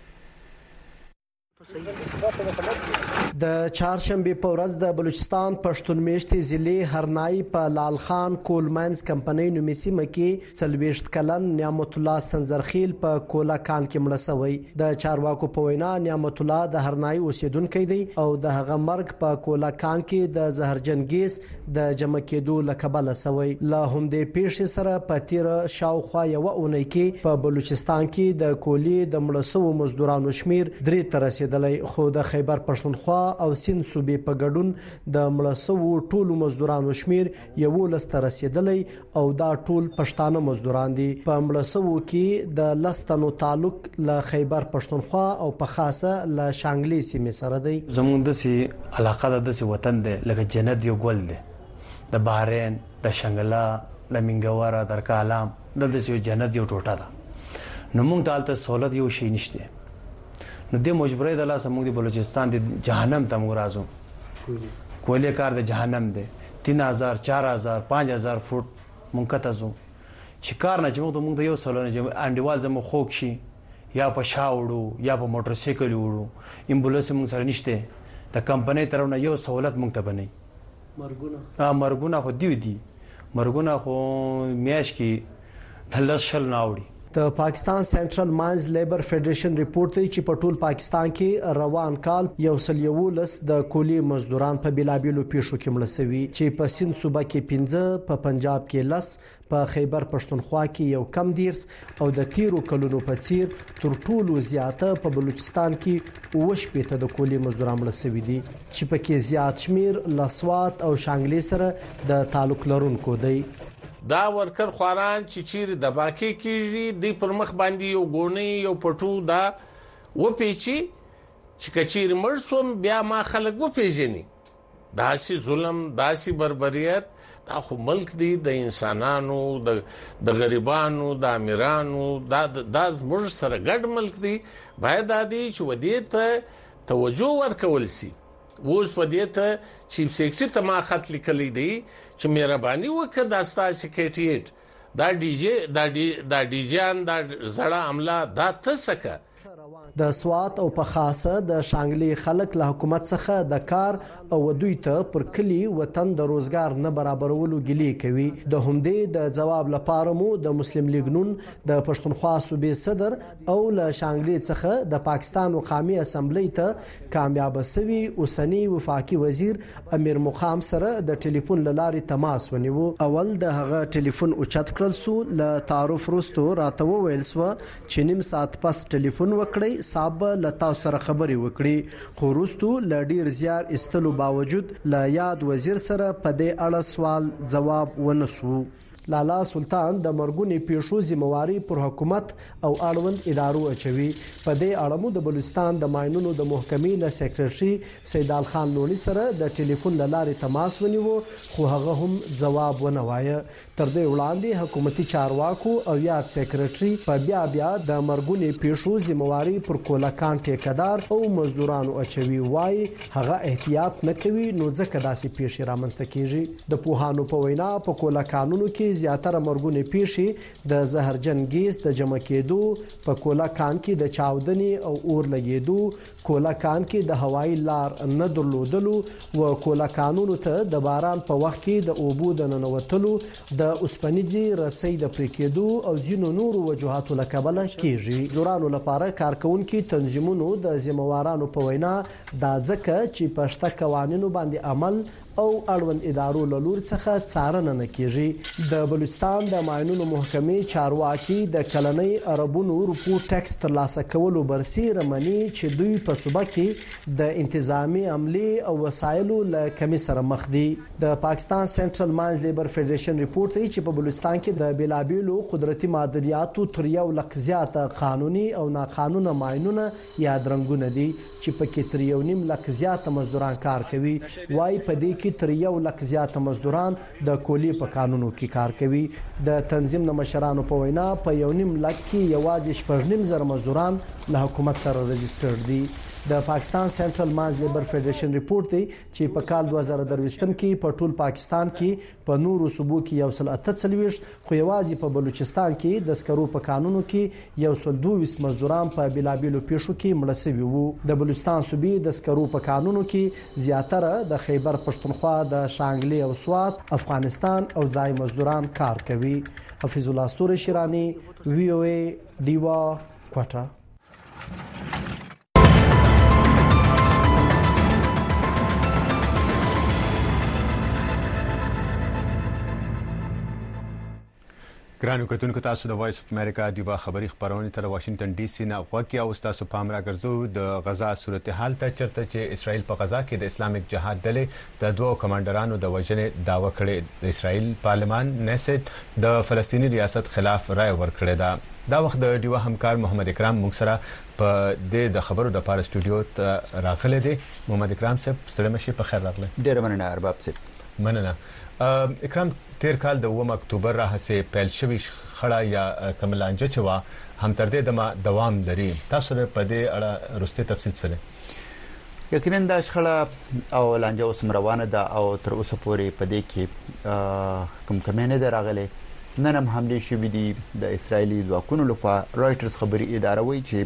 د چهارشنبه په ورځ د بلوچستان پښتون میشتي ضلع هرنای په لال خان کولمنز کمپنۍ نومي سیمه کې څلويشت کلن نعمت الله سنزرخیل په کولا کان کې مړ شوی د چارواکو په وینا نعمت الله د هرنای اوسیدونکو دی او د هغه مرګ په کولا کان کې د زهرجن ګیس د جمع کېدو لکبل شوی لا هم د پیښې سره په تیر شاوخوا یو اونۍ کې په بلوچستان کې د کولی د مړسو مزدورانو شمیر درې تر رسیدلې خو د خیبر پښتونخوا او سند صوبې په ګډون د مړسو ټولو مزدورانو شمیر یو لسته رسیدلې او دا ټول پښتانه مزدوران دي په مړسو کې د لستنو تعلق له خیبر پښتونخوا او په خاصه له شانګلې سیمې سره دی زموږ د سي علاقه د سي وطن دی لکه جنت یو ګل دی د بحرین د شنګلا لمنګوره در کالام د دې جنت یو ټوټه ده نو موږ دالته سہولت یو شي نشته نو د مجبورې د لاس موږ د بلوچستان د جهنم ته موږ راځو کولې کار د جهنم دی तीन हज़ार चार हज़ार पाँच हज़ार foot موږ کته زو چې کار نه چې موږ موږ یو سلونه چې انډیوال زمو خوک شي یا په شاوړو یا په موټر سایکل وړو امبولانس موږ سره نشته د کمپنۍ طرف نه یو سہولت موږ ته بنئ مرګونه ها مرګونه خو دی دی مرګونه خو میاش کې دلس شل ناوړي د پاکستان سنټرل ماینز لیبر فدریشن ریپورت دی چې په ټول پاکستان کې روان کال یو سل یولس د کولی مزدوران په بلابلو پیښو کې مړ شوي چې په سند صوبه کې پنځه په پنجاب کې لس په خیبر پښتونخوا کې یو کم دیرس او د تیرو کلونو په څیر تر ټولو زیاته په بلوچستان کې اوش پېته د کولی مزدوران مړ شوي دي چې په کې زیات شمیر لسوات او شانګلې سره د تعلق لرونکو دی دا ورکر خواران چې چیرې د باکي کېږي د پر مخ باندې یو ګونی یو پټو دا و پیچي چې کچیر مرسوم بیا ما خلک و پیژني داسي ظلم داسي بربریت دا خو ملک دی د انسانانو د د غریبانو د امیرانو دا د زموږ سره ګډ ملک دی باید د دې چې ودې ته توجه ورکول شي اوس په دې ته چیف سیکرټری ته ما خط لیکلی دی چې مهرباني وکړه د استا سیکریټریټ دا ډي جی دا ډي دا ډي جان دا زړه عمله دا تسکه د سوات او په خاصه د شانګلي خلک له حکومت څخه د کار او دوی ته پر کلی وطن د روزګار نه برابرولو ګلې کوي د همدې د جواب لپاره مو د مسلم لیگ نون د پښتونخوا صوبې صدر او له شانګلي څخه د پاکستان مقامی اسمبلی ته کامیاب شوی اوسنی وفاقي وزیر امیر مقام سره د ټلیفون لارې تماس ونیو اول د هغه ټلیفون اوچت کړل سو له تعارف وروسته راته وویل سو چې نیم ساعت پس ټلیفون وکړی صاحب لتا سره خبري وکړي خو وروسته ل ډیر زیار استلو باوجود ل یاد وزیر سره په دې اړه سوال جواب ونسو لالا سلطان د مرګونی پیښو ذمہواری پر حکومت او اړوند ادارو اچوي په دې اړه مو د بلوچستان د ماینونو د محکمې له سیکریټري سیدال خان لونی سره د ټلیفون لارې تماس ونیو خو هغه هم جواب ونه وایه تر دې وړاندې حکومتي چارواکو او یاد سیکریټري په بیا بیا د مرګونی پیښو ذمہواری پر کولاکان ټیکدار او مزدورانو اچوي وای هغه احتیاط نه کوي نو ځکه داسې پیښې رامنځته کیږي د پوهانو په وینا په کولاکانونو کې زیاتره مرګونی پیښې د زهرجن ګیس د جمع کېدو په کولاکان کې د چاودنې او اور لګېدو کولاکان کې د هوایي لار نه درلودلو او کولاکانونو ته د باران په وخت کې د اوبو د ننوتلو د اوسپنیزي رسۍ د پریکېدو او ځینو نورو وجوهاتو له کبله کیږي زورانو لپاره کارکونکو تنظیمونو د ذمہوارانو په وینا دا ځکه چې پښته قوانینو باندې عمل او اړوند ادارو له لور څخه څارنه نه کیږي د بلوچستان د ماینونو محکمې چارواکي د کلنۍ عربونو روپو ټیکس ترلاسه کولو برسیره مني چې دوی په صوبه کې د انتظامی عملي او وسایلو له کمی سره مخ دي د پاکستان سنټرل ماینز لیبر فدریشن ریپورت دی چې په بلوچستان کې د بلابلو قدرتي معدنیاتو تر یو لک زیاته قانوني او ناقانونه ماینونه یا درنګونه دي چې په کې تر یو نیم لک زیاته مزدوران کار کوي وای په دې کې تر یو لک زیاته مزدوران د کولی په قانونو کې کار کوي د تنظیم د مشرانو په وینا په یو نیم لک کې یوازې شپږ نیم زره مزدوران له حکومت سره رجسټر دي د پاکستان سنټرل ماینز لیبر فدریشن ریپورت دی چې په کال دوه زره درويشتم کې په ټول پاکستان کې په نورو صوبو کې یو سل اته څلويش خو یوازې په بلوچستان کې د سکرو په قانونو کې یو سل دوه مزدوران په بلابلو پیښو کې مړ شوي وو د بلوچستان صوبې د سکرو په قانونو کې زیاتره د خیبر پښتونخوا د شانګلي او سوات افغانستان او ځای مزدوران کار کوي حفیظ الله استوري شیرانی وی او ای دیوا کوټه ګرانو کتونکو تاسو د وایس اف امریکا دیوا خبری خبرونه تر واشنگټن ډي سي نه وکیا او تاسو پام راګرځو د غزا صورتحال ته چرته چې اسرائیل په غزا کې د اسلامیک جهاد ډلې د دوه کمانډرانو د وژنې داوا کړې د اسرائیل پارلمان نسټ د فلسطینی ریاست خلاف رائے ورکړه دا دا وخت د دیوا همکار محمد اکرام موږ سره په دې د خبرو د پاره سټوډیو ته راغله دي محمد اکرام صاحب سلام شي په خیر راغله ډیر مننه ارباب صاحب مننه. اکرام تیر کال د اووم اکتوبر راهسه پیل شوی خړه یا کملانجه چوا هم تر دې دمه دوام لري. تاسو په دې اړه رسته تفصیل سره یقینا د شخړه او لانجه اوس روانه ده او تر اوسه پورې په دې کې کوم کمینه دراغله نن هم حمله شوې دي د اسرایلی ځواکونو لخوا. رائټرز خبري اداره وایي چې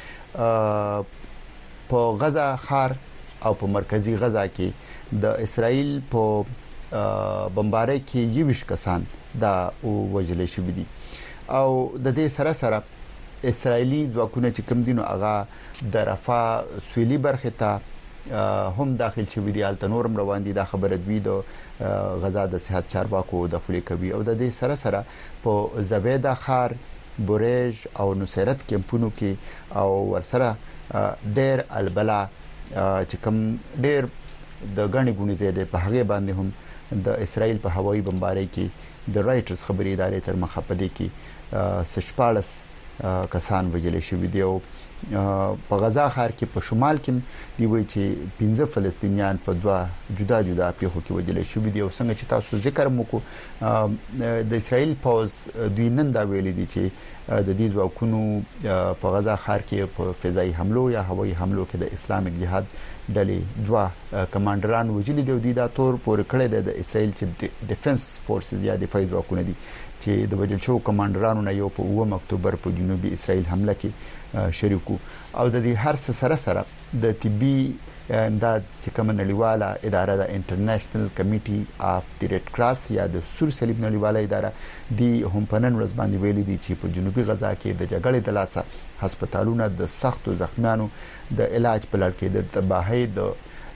په غزا خار او په مرکزی غزا کې د اسرایل په بمبارۍ کې یوش کسان دا وجل شوې دي او د دې سره سره اسرایلی ځواکونه چې کوم دینو هغه د رفاه سویلي برخه ته هم داخل شوی دی. الته نورم روان دي. دا خبره دوی د غزا د صحت چارواکو د خپل کوي او د دې سره سره په زبیده خار بوریج او نصرت کمپونو کې او ورسره ډیر البلا چې کوم ډیر د غنی غونې زیاده په هغه باندې هم د اسرایل په هوایي بمبارۍ کې د رائټرز خبري ادارې تر مخه پدې کې سشپالس کسان وجل شوی دی او په غزا خار کې په شمال کې دی وایي چې پنځه فلسطینیان په دوا جدا جدا پیښو کې وجل شوی دی او څنګه چې تاسو ذکر مکو د اسرایل پوز دوی نن دا ویلي دي چې د دې ځواکونو په غزا خار کې په فضایي حملو یا هوایي حملو کې د اسلامي جهاد ډلې دوا کمانډران وجل دي او د دا تور پور کړی د اسرایل چې ډیفنس فورسز یا دفاعي ځواکونه دي چې د وجل شو کمانډرانو نه یو په اووم اکتوبر په جنوبي اسرایل حمله کې شریکو او د دې هر څه سره سره د طبي امداد چې کوم نړیواله اداره د انټرنیشنل کمیټي اف د ریډ کراس یا د سور صلیب نړیواله اداره دی هم په نن ورځ باندې ویلي دي چې په جنوبي غزا کې د جګړې د لاسه هسپتالونو د سختو زخمیانو د علاج په لړ کې د تباہي د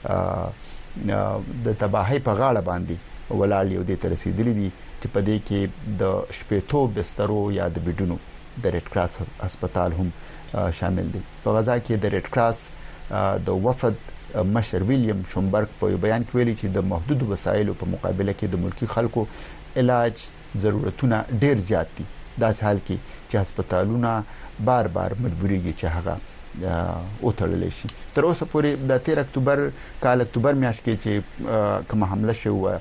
د تباہي په غاړه باندې ولاړ یو د تر رسیدلې دي چې په دې کې د شپېتو بسترو یا د بډونو د ریډ کراس هسپتال هم شامل دي. په غزا کې د ریډ کراس د وفد مشر ویلیام شومبرګ په بیان کې ویلي چې د محدود وسایلو په مقابله کې د ملکی خلکو علاج ضرورتونه ډیر زیات دي. داس حال کې چې هسپتالونه بار بار مجبوريږي چې هغه او تړل شي. تر اوسه پورې د تیر اکتوبر کال اکتوبر میاشت کې چې کوم حمله شو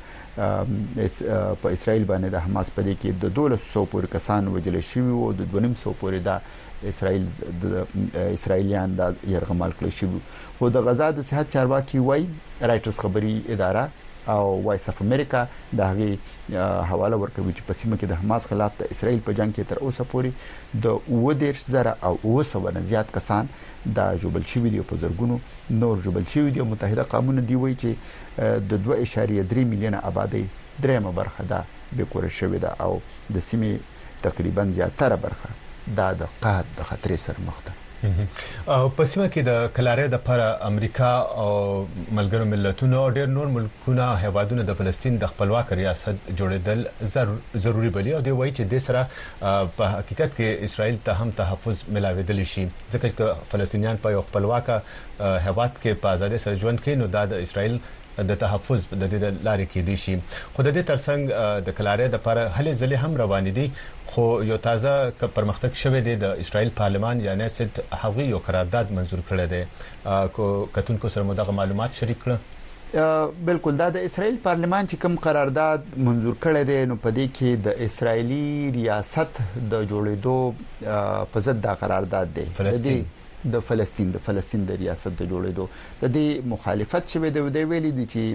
په اسرائیل باندې د حماس په دې کې د دولس سو پورې کسان وجل شوی او د دونیم سو پورې د اسرائیل د اسرائیلیان د يرغمال کړی شو. خو د غزا د صحت چارواکي وای رائټرز خبري اداره او وایس اف امریکا د هغه حواله ورکوي چې په سیمه کې د حماس خلاف د اسرائیل په جنگ کې تر اوسه پورې د اوه زره او اوه سوه نه زیات کسان د جوبل شوی دی په زرګونو نور جوبل شوی دی. متحده قومونه دی وایي چې د دوه اعشاریه درې میلیونه آبادی درېمه برخه ده به کور شوی ده او د سیمې تقریبا زیاتره برخه دا د قحط د خطرې سره مخ ده. او په سیمه کې د کلارې د پر امریکا او ملګرو ملتونو ډېر نور ملکونه هیوادونه د فلسطین د خپلواک ریاست جوړېدل ضروری بلی او دی وایي چې د سره په حقیقت کې اسرائیل ته هم تحفظ ملاویدل شي ځکه چې فلسطینیان په خپلواک هیواد کې په آزادۍ سره ژوند کوي نو د اسرائیل د تحفظ د دې لارې کې دي شي. خو د دې ترڅنګ د کلارې د پر هلې ځلې هم روان دي خو یو تازه پرمختګ شوه دی د اسرائیل پارلمان یعنی سټ هغوی یو قرارداد منزور کړی دی کو کتونکو سره مدغه معلومات شریک کړه. بالکل دا د اسرائیل پارلمان چې کوم قرارداد منزور کړی دی نو په دې کې د اسرائیلی ریاست د جوړېدو په ضد دا قرارداد دی فلسطین د فلسطین د فلسطین د ریاست د جوړېدو د دې مخالفت شوه دی د ویلي دي چې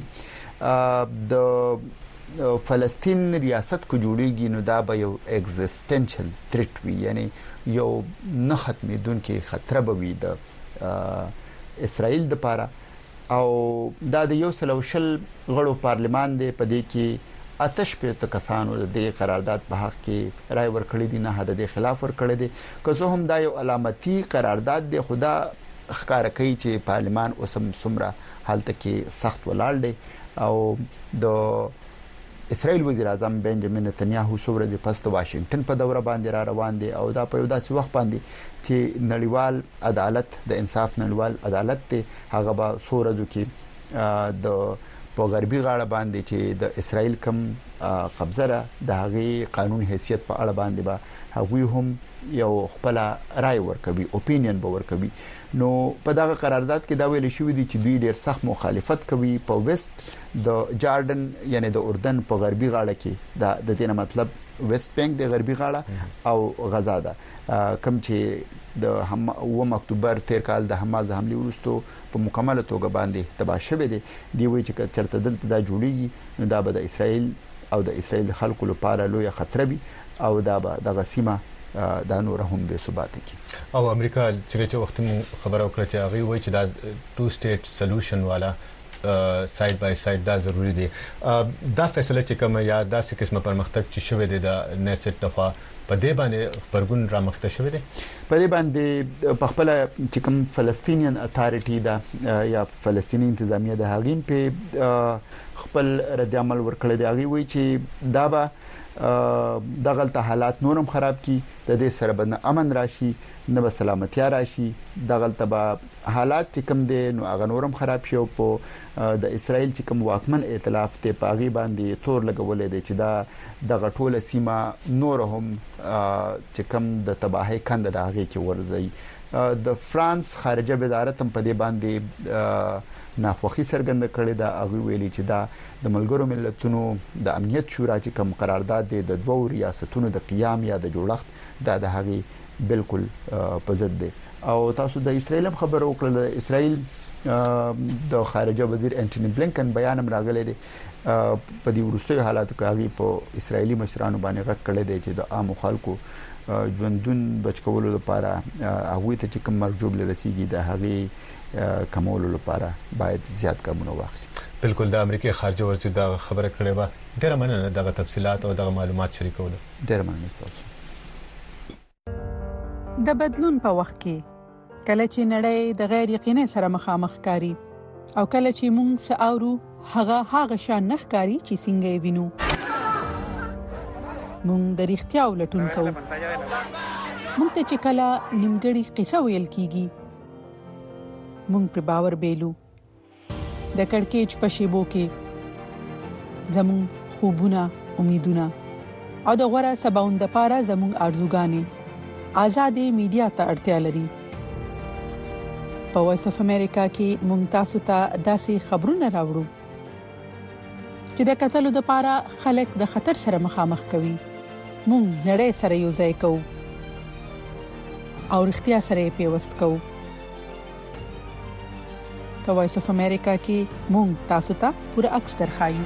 د فلسطین ریاست کو جوړیږي نو دا به یو ایگزیسټنشل تھریټ وي یعنی یو نه ختمېدونکې خطر به وي د اسرائیل د پاره او دا د یو سلوشل غړو پارلمان دی په دې کې آتش په کسانو د قرارداد په حق کې رائے ورکړی دي نه د خلاف ورکړی دي که زه هم دا یو علامتي قرارداد دی خدا ښکار کوي چې پارلمان اوسم سمره حالت کې سخت ولاړ دی او د اسرائیل وزیر اعظم بنجامین نتنیاهو سوره د پست واشنگټن په دوره باندې را روان دي او دا په یو داسې وخت باندې چې نړیوال عدالت د انصاف نړیوال عدالت ته هغه به سوره کې د په غربي غاړه باندې چې د اسرائیل کم قبضه را د هغه قانون حیثیت په اړه باندې به هغوی هم یو خپل رائے ورکوي اپینین به ورکوي نو په دغه قرارداد کې دا ویل شوی دی چې دوی ډیر سخت مخالفت کوي په ویست د جارډن یعنی د اردن په غربي غاړه کې دا د دې مطلب ویست بانک د غربي غاړه او غزا ده کوم چې د هم او اکتوبر تیر کال د حماس حمله وروسته په مکمل توګه باندې تباہ شوه دي دی وی چې چرته دلته دا جوړیږي نو دا به د اسرائیل او د اسرائیل خلکو لپاره لوی خطر وي او دا به د غسیمه دا نور هم به ثبات کی او امریکا چې وخت مو خبرو کړ چې هغه وایي چې دا ټو سټیټ سولوشن والا ساید بای ساید دا ضروری دی دا فیصله چې کوم یا دا څه قسمه پرمختګ چې شوه دی د نېسټ دفعه په دې باندې خبرګون را مخته شوه دی په دې باندې په خپل چې کوم فلسطینین اتارټي دا یا فلسطینی انتظامیه د هغین په خپل رد عمل ورکړل دی هغه وایي چې دا به د غلطه حالات نورم خراب کی د دې سره بنه امن راشي نه به سلامتی راشي د غلطه به حالات چې کوم دي نو هغه نورم خراب شي او په د اسرائیل چې کوم واکمن ائتلاف ته پاغي باندې تور لګولې دي چې دا د غټوله سیمه نور هم چې کوم د تباہي کند د هغه کې ورځي د فرانس خارجه وزارت هم په دې باندې ناخوخي سرګند کړي دا هغه ویلي چې دا د ملګرو ملتونو د امنیت شورا چې کوم قرارداد دی د دوه ریاستونو د قیام یا د جوړښت دا د هغه بالکل په ضد دی او تاسو د اسرائیل خبر وکړه اسرائیل د خارجه وزیر انټونی بلینکن بیان هم راغلی دی په دې ورستیو حالاتو کې هغه په اسرائیلي مشرانو باندې غږ کړی دی چې د عام خلکو ژوندون بچکولو لپاره هغه ته چې کوم مرجوب لرسیږي د هغه کمولو لپاره باید زیات ګامونه واخلي بالکل د امریکای خارجه وزیر دا خبره کړې و ډېر مننه دغه تفصيلات او دغه معلومات شریکول ډېر مننه تاسو د بدلون په وخت کې کله چې نړۍ د غیر یقیني سره مخامخ کاری او کله چې موږ ساورو هغه هغه شان نخکاری چې څنګه وینو موږ د اړتیا ولټون کوو موږ ته چې کله نیمګړی قصه ویل کیږي موږ پر باور بیلو د کڑکېچ په شیبو کې زموږ خوبونه امیدونه او د غوړه سباوند لپاره زموږ ارزوګانې آزادې میډیا ته اړتیا لري په وایس اف امریکا کې موږ تاسو ته داسې خبرونه راوړو چې د قتل لپاره خلک د خطر سره مخامخ کوي موږ نړۍ سره یو ځای کوو او اړتیا سره پیوست کوو په وایس اف امریکا کې موږ تاسو ته پوره عکس درخایو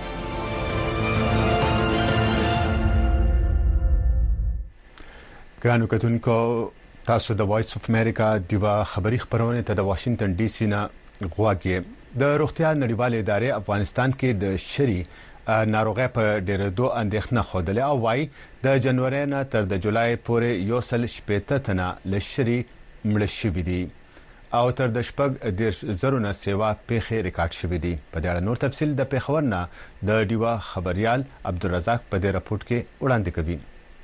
ګرانو کتونکو تاسو د وایس اف امریکا دیوا خبری خبرونه ته د واشنگټن ډي سي نه غواګي د روغتیا نړیوالې ادارې افغانستان کې د شری ناروغي په ډېر دوه اندېښنه خوده او وايي د جنوري نه تر د جولای پورې یو سل شپږ تنه لشري مړ شوي دي او تر د شپږ دیرش زرونه سیوا پیخي ریکارډ شوي دي په دې اړه نور تفصيل د پیښور نه د دیوا خبريال عبدالرزاق په دې راپورټ کې وړاندې کوي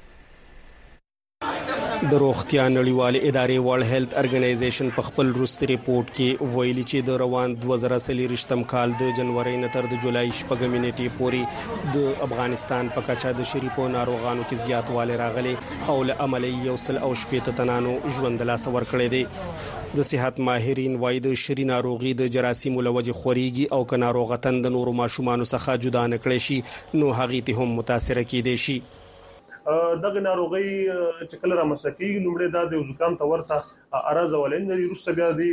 د روغتیا نړیوالې ادارې ورلد هیلث ارګنایزیشن په خپل وروستي ریپورت کې ویلي چې د روان دوه زره څلوېښتم کال د جنوري نه تر د جولای شپږمې نیټې پورې د افغانستان په کچه د شریپو ناروغانو کې زیاتوالی راغلی او له امله یو سل او شپږ تنانو ژوند لاس ور کړی دی د صحت ماهرین وايي د شری ناروغي د جراثیم لوجه خوريږي او ک ناروغتن د نورو ماشومان څخه جدا نکړي شي نو هغه ته هم متاثر کیدي شي دغه ناروغي چې کله را مسکی لومړی دا د زکام ته ورته اراز ولین لري روسته بیا د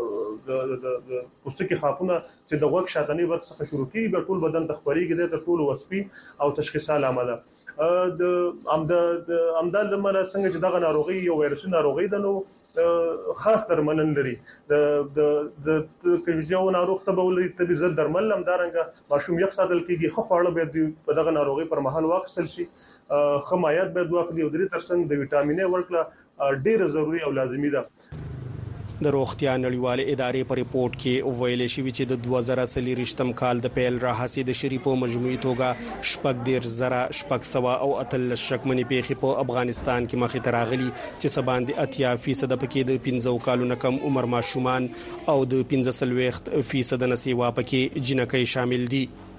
پوستکي خاپونه چې د غوږ شاتنی ورڅ څخه شروع کیږي په ټول بدن تخبريږي د ټول وسپي او تشخیص علامه ده د امداد امداد لمر څنګه چې دغه ناروغي یو وایرسي ناروغي ده نو خاص درملن لري د د د کجو ناروغ ته بولې ته به زړه درمل لمدارنګه ماشوم یو ساتل کیږي خو خواړه به په دغه ناروغي پر مهال واخستل شي خمایات به واخلي او درې ترڅنګ د وټامینې ورکړه ډیره ضروری او لازمي ده د روغتیا نړیوالې ادارې په ریپورت کې ویل شوی چې د دوه زره څلوېښتم کال د پیل راهسي د شریپو مجموعي توګه شپږ ډیر زره شپږ سوا او اتل شکمنې پیښې په افغانستان کې مخې ته راغلي چې سباندې اتیا فیصد پکې د پنځو کالونو کم عمر ماشومان او د پنځه سلويخت فیصد نسیوا پکې جنکۍ شامل دي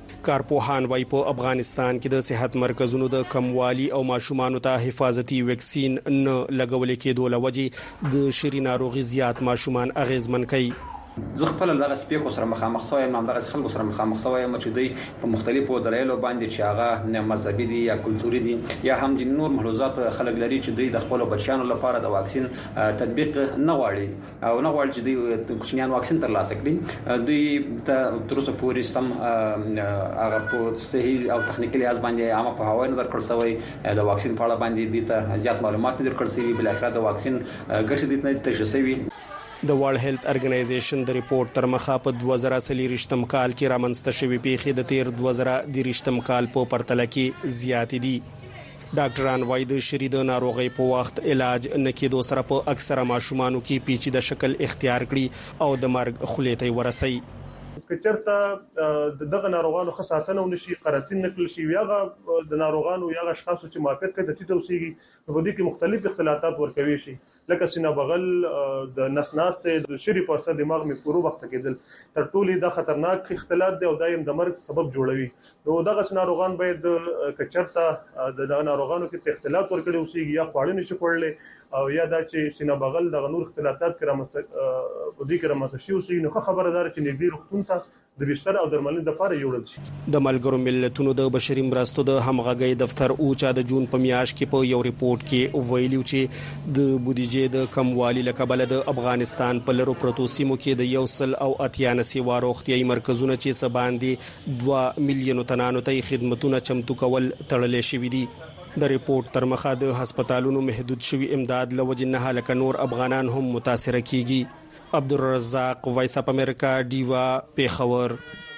کارپوهان وايي په افغانستان کې د صحت مرکزونو د کموالي او ماشومانو ته حفاظتي ویکسین نه لګول کېدو لوجې د شری ناروغي زیات ماشومان اغیزمن کوي. زه خپل دغه سپیکو سره مخامخ شوم، نو دغه خلکو سره مخامخ شوم چې دوی په مختلفو دلایلو باندې چې هغه مذهبي دي یا کلتوري دي یا هم د نور ملحوظات خلک لري چې دوی د خپل بچیانو لپاره د واکسین تطبیق نه غواړي او نه غواړي چې دوی د کوچنیان واکسین ترلاسه کړي. دوی ته تر اوسه پورې سم هغه په صحیح او تخنیکي لحاظ باندې عامه په هوای نه درکړل شوی د واکسین په اړه باندې دي ته زیات معلومات نه درکړل شوی، بل اخر د واکسین ګټې دي نه تشریح شوی. د ورلد هیلث ارګنایزیشن د ریپورت تر مخه په دوه زره څلوېښتم کال کې رامنځته شوې پیښې د تیر دوه زره دېرشتم کال په پرتله کې زیاتې دي. ډاکټران وايي د شری د ناروغۍ په وخت علاج نه کېدو سره په اکثره ماشومانو کې پیچیده شکل اختیار کړي او د مرګ خولې ته ورسي. کچرته دغه ناروغانو خاصاتنه ونشي قرنطین نکل شي یاغه د ناروغانو یاغه اشخاص چې معافیت کوي د توسيږي په دې کې مختلف اختلالات ورکوي شي لکه سینه بغل د نس ناسته د شری پرسته دماغ می پورو وخت کېدل تر ټولي د خطرناک اختلالات دی او دایم د مرګ سبب جوړوي. نو دغه ناروغان باید کچرته د ناروغانو کې اختلالات ورکړي اوسيږي یا خواړه نشي کولای او یا دا چې سینه بغل د نور اختلالات کرامت په دې کې رامنځته شي اوسي نو خبردار چې نږدې روغتون ته د بستر او درملنې لپاره یوړل شي. د ملګرو ملتونو د بشري مرستو د همغږي دفتر اوچا د جون په میاشت کې په یو ریپورت کې ویلي چې د بودیجې د کموالي لکبله د افغانستان په لرو پروتو سیمو کې د یو سل او اتیا نسیوا روغتيایي مرکزونه چې سباندې دوه میلیون تنانو ته خدماتونه چمتو کول تړلې شوې دي. د ریپورت تر مخه د هسپتالونو محدود شوی امداد لوجې نه هلکه نور افغانان هم متاثر کیږي. عبدالرزاق وایس اپ امریکا دیوا پیښور.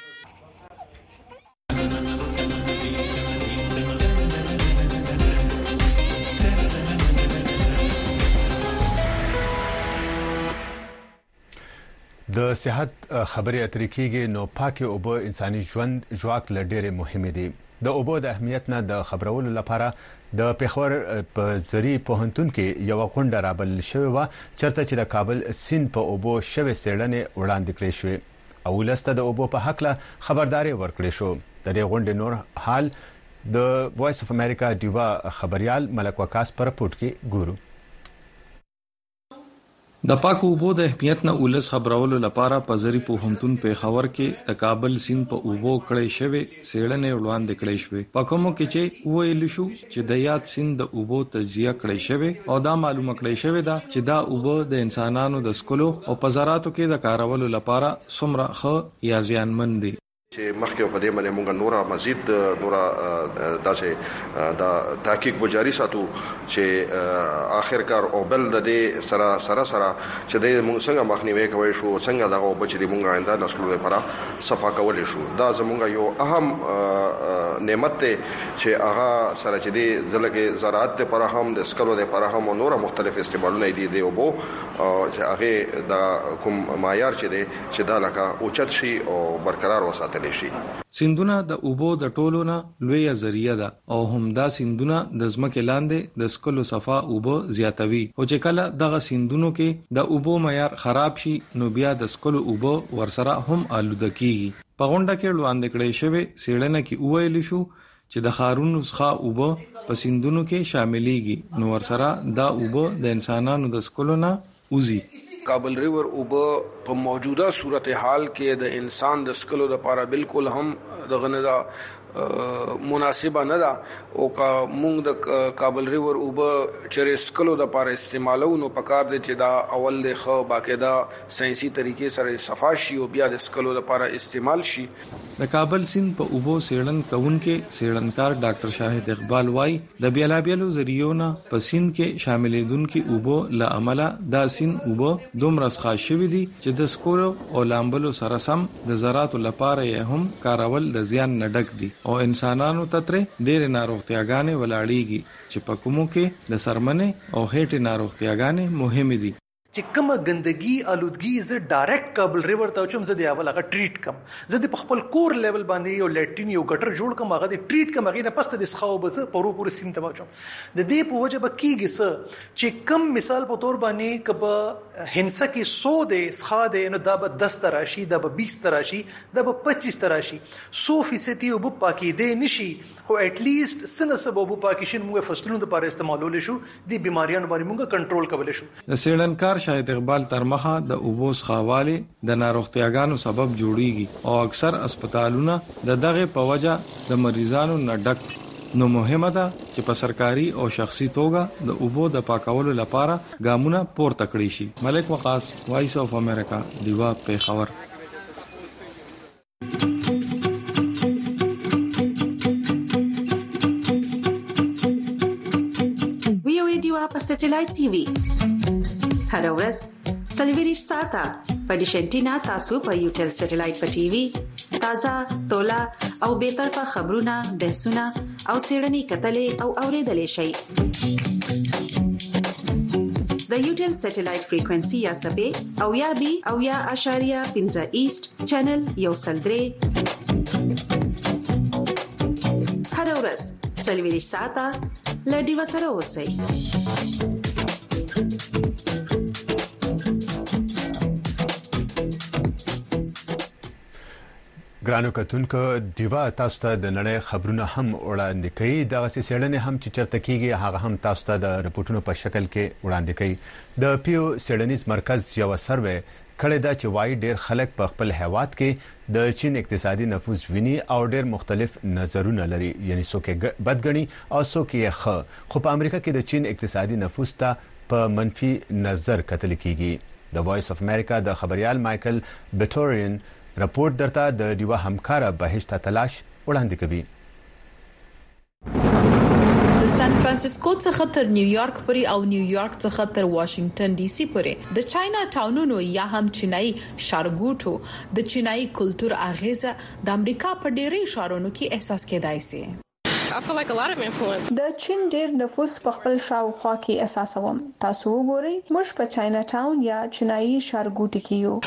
د صحت خبري اترې کېږي نو پاکي اوبه انساني ژوند ژواک لډېره مهمه دي. د اوبو د اهمیت نه د خبرولو لپاره د پیښور په زری پوهنتون کې یو غونډه رابل شوې و چرته چې د کابل سیند په اوبو شوه سیړنې وړاندې کړې شوې او لسته د اوبو په حق له خبرداري ورکړې شو. د دې غونډې نور حال د وایس اف امریکا دیوا خبريال ملک وکاس پر رپورت کې ګورو. د پاکو اوبو د اهمیت نه ولس خبرولو لپاره په زری پوهنتون پیښور کې د کابل سیند په اوبو کړې شوی سیړنې وړاندې کړې شوی. په کومو کې چې ویل شو چې د یاد سیند د اوبو تجزیه کړې شوی او دا معلومه کړې شوی دا چې دا اوبو د انسانانو د سکلو او په زراعتو کې د کارولو لپاره څومره ښه یا زیانمن دي. چې مخکې په دې باندې موږ نورا مزید نورا داسې دا تحقیق وجاري ساتو چې اخر کار او بل د دې سره سره سره چې د موږ څنګه مخنیوي کوي شو څنګه دغه بچ دي موږ آینده نسلونو لپاره صفا کول شو. دا زموږ یو اهم نعمت ته چې هغه سره چې دي ځلګي زراعت لپاره هم د سکلو لپاره هم نور مختلف استعمالونه دي دی او بو چې هغه د کوم معیار چې دي چې دا لکه اوچت شي او برقرار وساتل شي. سیندونه د اوبو د ټولو نه لوی ذریعہ ده او همدا سیندونه د ځمکې لاندې د سکلو صفا اوبو زیاتوي او چې کله دغه سیندونو کې د اوبو معیار خراب شي نو بیا د سکلو اوبو ورسره هم آلوده کیږي. په غونډه کې وړاندې کړی شوی سیړنه کې ویل شو چې د خارونو څخه اوبو په سیندونو کې شاملېږي نو ورسره دا اوبو د انسانانو د سکلو نه وزي. کابل ریور اوبه په موجوده صورتحال کې د انسان د سکلو لپاره بالکل هم د غندا مناسبه نه ده او کا مونږ د کابل ریور اوبه چې سکلو د لپاره استعمالو نو پکار دي چې دا اول د خو باقاعده ساينسي طریقې سره صفا شي او بیا د سکلو لپاره استعمال شي. د کابل سیند په اوبو سیړن کونکو سیړنکار ډاکټر شاهد اقبال وايي د بیلابیلو ذریعوں په سیند کې شاملېدونکو اوبو له عمله دا سیند اوبو دومره ښه شوي دي چې د سکلو او لامبلو سره سم د زراعت لپاره یې هم کارول د زیان نه ډک دي او انسانانو ته تر ډېر ناروغتیاګانې ولاړېږي چې په کومو کې د سرمنې او هېټې ناروغتیاګانې مهمه دي. چې کومه ګندګي الودګي ز ډایرکټ کابل ریور ته چم زه دی اول هغه ټریټ کم زه د خپل کور لیول باندې یو لیټرین یو ګټر جوړ کم هغه د ټریټ کم هغه نه پسته د سخاو به پرو پورې سیم ته واچم د دې په وجه به کیږي س چې کم مثال په تور باندې کبه هنسه کې سو د سخا د نو دا به دس تراشي دا به بیس تراشي دا به پچیس تراشي سو فیصد یو په پاکي دی نشي خو اټ لیست سنه سبب پاکیشن موږ فصلونو لپاره استعمالول شو د بیماریانو باندې موږ کنټرول کول شو. د سیړنکار شاهد اقبال ترمخه د اوبوس خاواله د ناروغتیاګانو سبب جوړیږي او اکثر هسپتالونه د دغه په وجه د مریضانو نه ډک نو مهمه ده چې په سرکاري او شخصي توګه د اوبو د پاکولو لپاره ګامونه پورته کړی شي. ملک وقاص، وایس اف امریکا، دیوا پیښور. ویو دیوا په سټلایټ ټي وي هر ورځ سلویریش ساته په ډیشنټینا تاسو په یوټل سټلایټ په ټي وي تازه تولا او به طرفه خبرونه بحثونه او سیړنی کتلې او اوریدلې شي. د یوټل سټلایټ فریکوئنسي یا سبې او یا بي او یا اشاریه پنځه ایست چینل یو سلدري هر ورځ سلویریش ساته لډي وسره اوسئ. ګرانو کتونکو دیوا تاسو ته د نړۍ خبرونه هم وړاندې کوي دغه سیړنې هم چې چرته کیږي هغه هم تاسو ته د رپورټونو په شکل کې وړاندې کوي. د پیو سیړنیز مرکز یو سروې کړی دا چې وايي ډېر خلک په خپل هیواد کې د چین اقتصادي نفوذ ویني او ډېر مختلف نظرونه لري یعنی څوک بدګني او څوک یې ښه خو په امریکا کې د چین اقتصادي نفوذ ته په منفي نظر کتل کیږي. د وایس اف امریکا د خبريال مايكل بټورین رپورټ درته د دیوا همکارا بهشت تلاش وړاندې کوي. د سان فرانسیسکو څخه تر نیویارک پورې او نیویارک څخه تر واشنگټن ډي سي پورې د چاینا ټاونونو یا هم چینایي شارګوټو د چینایي کلچر اغیزه د امریکا په ډېری ښارونو کې احساس کېدای شي. د چین ډېر نفوس په خپل شاوخوا کې احساسوم. تاسو وګورئ موږ په چاینا ټاون یا چینایي شارګوټ کې یو.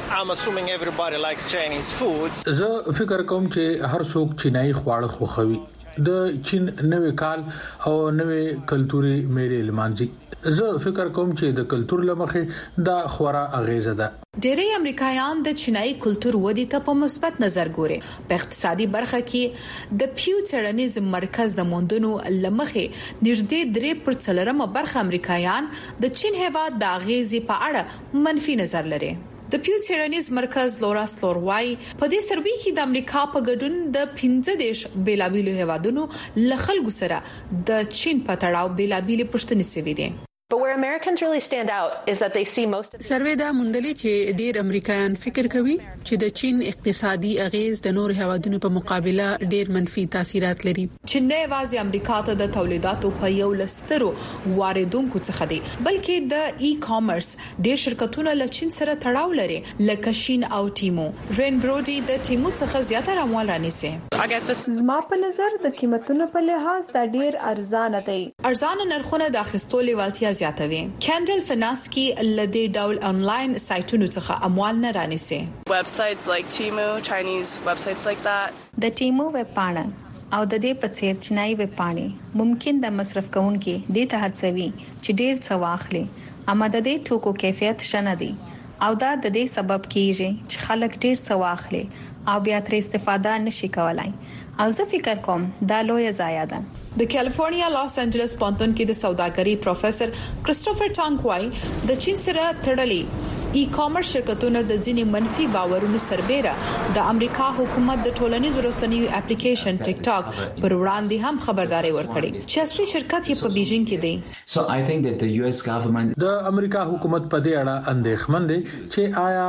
زه فکر کوم چې هر څوک چینایي خواړه خوښوي. د چین نوې کال او نوې کلتوري میلې لمانځي. زه فکر کوم چې د کلچر لمخې دا خورا اغیزه ده. ډېری امریکایان د چینایي کلچر ودی ته په مثبت نظر ګوري. په اقتصادي برخه کې د پیو سیړنیز مرکز د موندنو لمخې نږدې درې پر څلورمه برخه امریکایان د چین هیواد د اغیزې په اړه منفي نظر لري. د پیو سیړنیز مرکز لورا سلوروای په دې سروي کې د امریکا په ګډون د پنځه دیش بیلابیلو هیوادونو لخلکو سره د چین په تړاو بیلابیلې پوښتنې سوي دي. But where Americans really stand out is that they see most سروې دا مونډلې چې ډېر امریکایان فکر کوي چې د چین اقتصادي اغیز د نور هیوادونو په مقابله ډېر منفي تاثیرات لري. چین نه واځي امریکا ته د تولیداتو په یو لسترو واردونکو څخه دی بلکې د ای کامرس ډېر شرکتونه له چین سره تړاو لري لکه شین او ټیمو. رین برودي د ټیمو څخه زیاتره اموال رانیسي. زما په نظر د قیمتونو په لحاظ دا ډېر ارزانه دی. ارزانه نرخونه د اخیستو لیوالتیا زیاتوي. کینډل فناسکی لدی ډول انلاین سایټونو څخه اموال نه رانیسي. Websites like Temu, Chinese websites like that. د ټیمو ویب پاڼه او د دې په څیر چینایي ویب پاڼې ممکن د مصرف کوونکو د ته هڅوي چې ډیر څه واخلي اما د دې ټکو کیفیت شنه دي او دا د دې سبب کیږي چې خلک ډیر څه واخلي او بیا تر استفاده نشي کولای او زه فکر کوم دا لوی ضایع ده. د کالیفورنیا لاس انجلس پونتون کې د سوداګري پروفیسور کریسټوفر ټانګ وای د چین سره تړلې ای کامرس شرکتونو د ځینې منفي باورونو سربېره د امریکا حکومت د ټولنیزو رسنیو اپلیکیشن ټیک ټاک پر وړاندې هم خبرداري ورکړي چې اصلي شرکت یې په بیجینګ کې دی. So I think that the U S government د امریکا حکومت په دې اړه اندېښمن دی چې آیا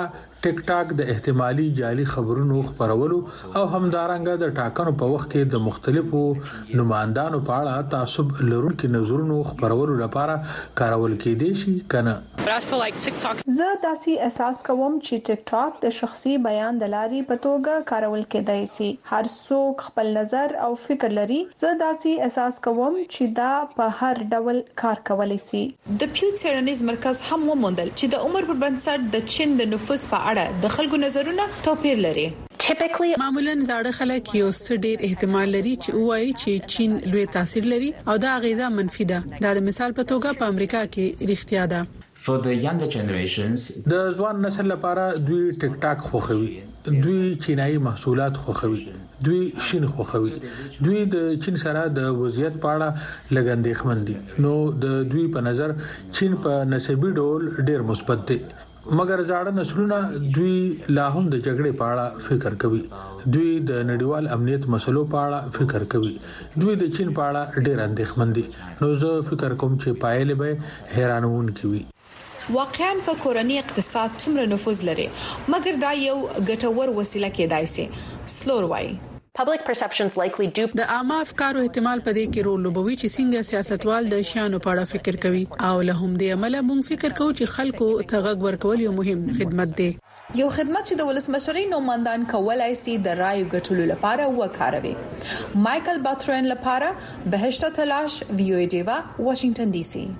ټیک ټاک د احتمالي جعلي خبرونو خبرولو او همدارنګه د ټاکنو په وخت کې د مختلفو نمائندانو په اړه تعصب لرونکو نظرونو خبرولو لپاره کارول کېدای شي کنه. زه داسې احساس کوم چې ټیک ټاک د شخصي بیان د لارې په توګه کارول کېدای شي. هر څوک خپل نظر او فکر لري. زه داسې احساس کوم چې دا په هر ډول کار کولای شي. د پیو څېړنیز مرکز هم وموندل چې د عمر پر بنسټ د چین د نفوس په اړه د خلکو نظرونه توپیر لري. معمولاً زاړه خلک یو څه ډیر احتمال لري چې وایي چې چین لوی تاثیر لري او دا غیزه منفي ده. دا د مثال په توګه په امریکا کې رښتیا ده. For the younger generations د ځوان نسل لپاره دوی ټیک ټاک خوښوي، دوی چینایي محصولات خوښوي، دوی شین خوښوي، دوی د چین سره د وضعیت په اړه لګندېخمن دي. نو د دوی په نظر چین په نسبی ډول ډیر مثبت دی. مګر زاړه نسلونه دوی لا هم د جګړې په اړه فکر کوي، دوی د نړیوال امنیت مسلو په اړه فکر کوي، دوی د چین په اړه ډیر اندېښمن دي. نو زه فکر کوم چې پایلې به حیرانونکې وي. واقعاً په کورنۍ اقتصاد څومره نفوذ لري، مګر دا یو ګټور وسیله کېدای شي. سلور وای Public perceptions likely do د عامه افکارو احتمال پدې کې رول لوبوي چې څنګه سیاستوال د شانو په اړه فکر کوي او له هم دې عمله مونږ فکر کوو چې خلکو ته غږ ورکول یو مهم خدمت دی. یو خدمت چې د ولسمشرۍ نوماندان کولای شي د رایو ګټلو لپاره وکاروي. مايكل باترن لپاره بهشت تلاش ویو ای ډیوا واشنگټن ډي سي.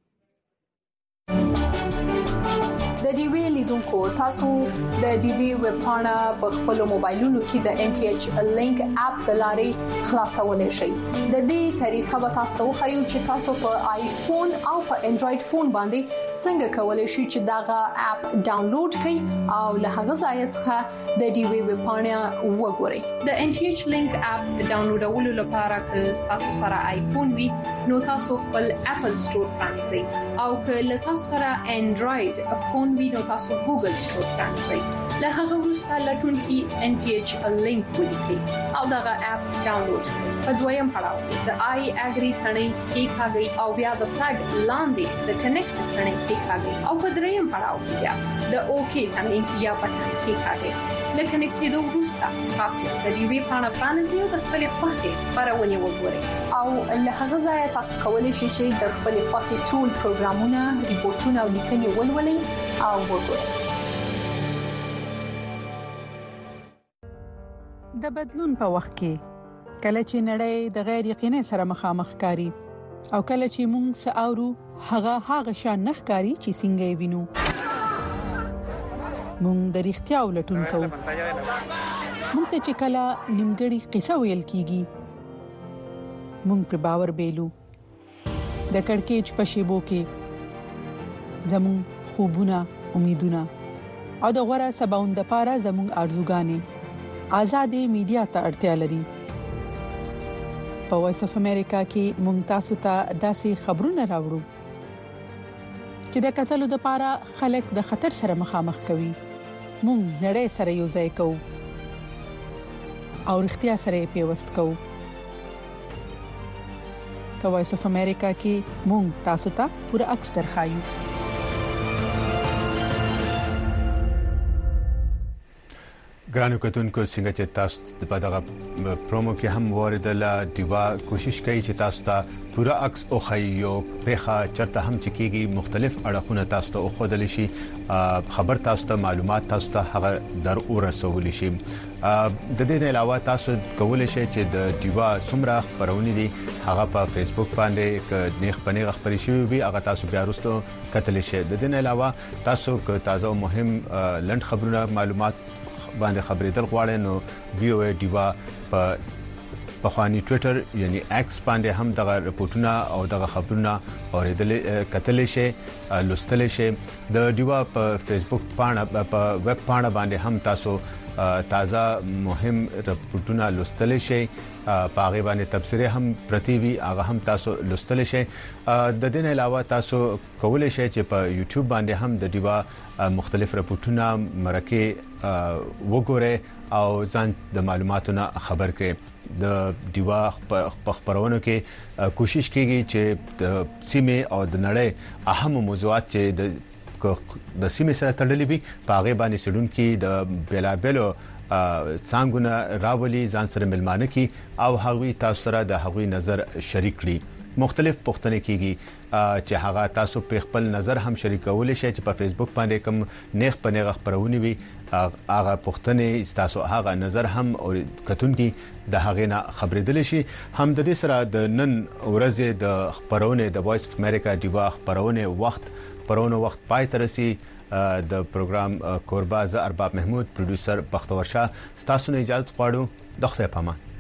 د ډي وی لیدونکو تاسو د ډي وی ویب پاڼه په خپل موبایلونو کې د ان ټي ایچ لینک اپ د لارې خلاصولای شئ. د دې طریقه به تاسو خو چې تاسو په آیفون او په انډراید فون باندې څنګه کولای شئ چې داغه اپ ډاونلوډ کړئ او له هغه ځای څخه د ډي وی ویب پاڼه وګورئ. د ان ټي ایچ لینک اپ ډاونلوډولو لپاره که تاسو سره آیفون وي نو تاسو خپل اپل سٹور پرانځئ او که له تاسو سره انډراید فون وي نو تاسو ګوګل سٹور پرانځئ. له هغه وروسته لټون کې ان ټي ایچ لینک ولیکئ او دغه اپ ډاونلوډ کړئ. په دویم پړاو د آی اګری ثنې کې کاږي او بیا د فلګ لاندې د کنیکټ ثنې کې کاږي او په دریم پړاو کې بیا د اوکی ثنې یا پټن کې کاږي. لکه نکټېدو وروسته تاسو د دې وی پاڼه پرانځئ او د خپل خوښې خبرونه وګورئ او له هغه ځای تاسو کولی شئ چې د خپل خوښې ټول پروګرامونه، ریپورتونه او لیکنې ولولئ او وګورئ. د بدلون په وخت کې کله چې نړۍ د غیر یقیني سره مخامخ کاری او کله چې موږ ساورو هغه هغه شان نخکاری چې څنګه وینو مونږ د اړتیا ولټون کوو. مونږ ته چې کله نیمګړی قصه ویل کیږي مونږ پر باور بیلو. د کڑکېچ په شیبو کې زمون خوبونه، امیدونه او د غوړه سباوند لپاره زمون ارزوګانې آزادې میډیا ته اړتیا لري. په وایس اف امریکا کې مونږ تاسو ته داسې خبرونه راوړو چې د قتلو د لپاره خلک د خطر سره مخامخ کوي. مونږ نړۍ سره یو ځای کوو او اړتیا سره پیوست کوو. په وایس اف امریکا کې مونږ تاسو ته پوره عکس درخایو. ګرانو کتونکو څنګه چې تاسو په دغه پرومو کې هم وردل دیوا کوشش کوي چې تاسو ته پورا عکس او خیو پرخه چرته هم چکیږي مختلف اړخونه تاسو ته خودل شي خبر تاسو ته معلومات تاسو ته هغه در ورسول شي. د دې نه علاوه تاسو کولای شئ چې د دیوا څومره خبرونه دي هغه په فیسبوک باندې ک نیخ پنیغ خبري شوی وي هغه تاسو بیا وروسته کتل شئ. د دې نه علاوه تاسو ک تازه او مهم لند خبرونه معلومات باندې خبرېدل غواړي نو وی او ای دیوا په په خواني ټوئیټر یعنی ایکس باندې هم دغه رپورټونه او دغه خبرونه اوریدل کتل شي لوستل شي. د دیوا په فیسبوک باندې په ویب باندې باندې هم تاسو تازه مهم رپورټونه لوستل شي. په هغه باندې تبصره هم پرتیوي هغه هم تاسو لوستل شي. د دې نه علاوه تاسو کولای شئ چې په یوټیوب باندې هم د دیوا مختلف رپورټونه مرکه وګورئ او ځان د معلوماتونو خبر کړئ. د دیوا په خبرونو کې کوشش کیږي چې د سیمه او د نړۍ اهم موضوعات چې د د سیمې سره تړلې وي په هغه باندې سړونکو د بلابلو څنګه راولي ځان سره ملمانه کی او هغوی تاسو سره د هغوی نظر شریک کړي مختلف پوښتنې کیږي چې هغه تاسو په خپل نظر هم شریکول شي چې په فیسبوک باندې کوم نیغ په نیغ خبرونه وي هغه پوښتنې تاسو هغه نظر هم او کتونکي د هغه نه خبرېدل شي هم د دې سره د نن ورځې د خبرونه د وایس اف امریکا دیوا خبرونه وخت خبرونه وخت پای ترسي د پروګرام کورباز ارباب محمود پروډوسر بختور شاه تاسو نه اجازه غواړو د خپل پامه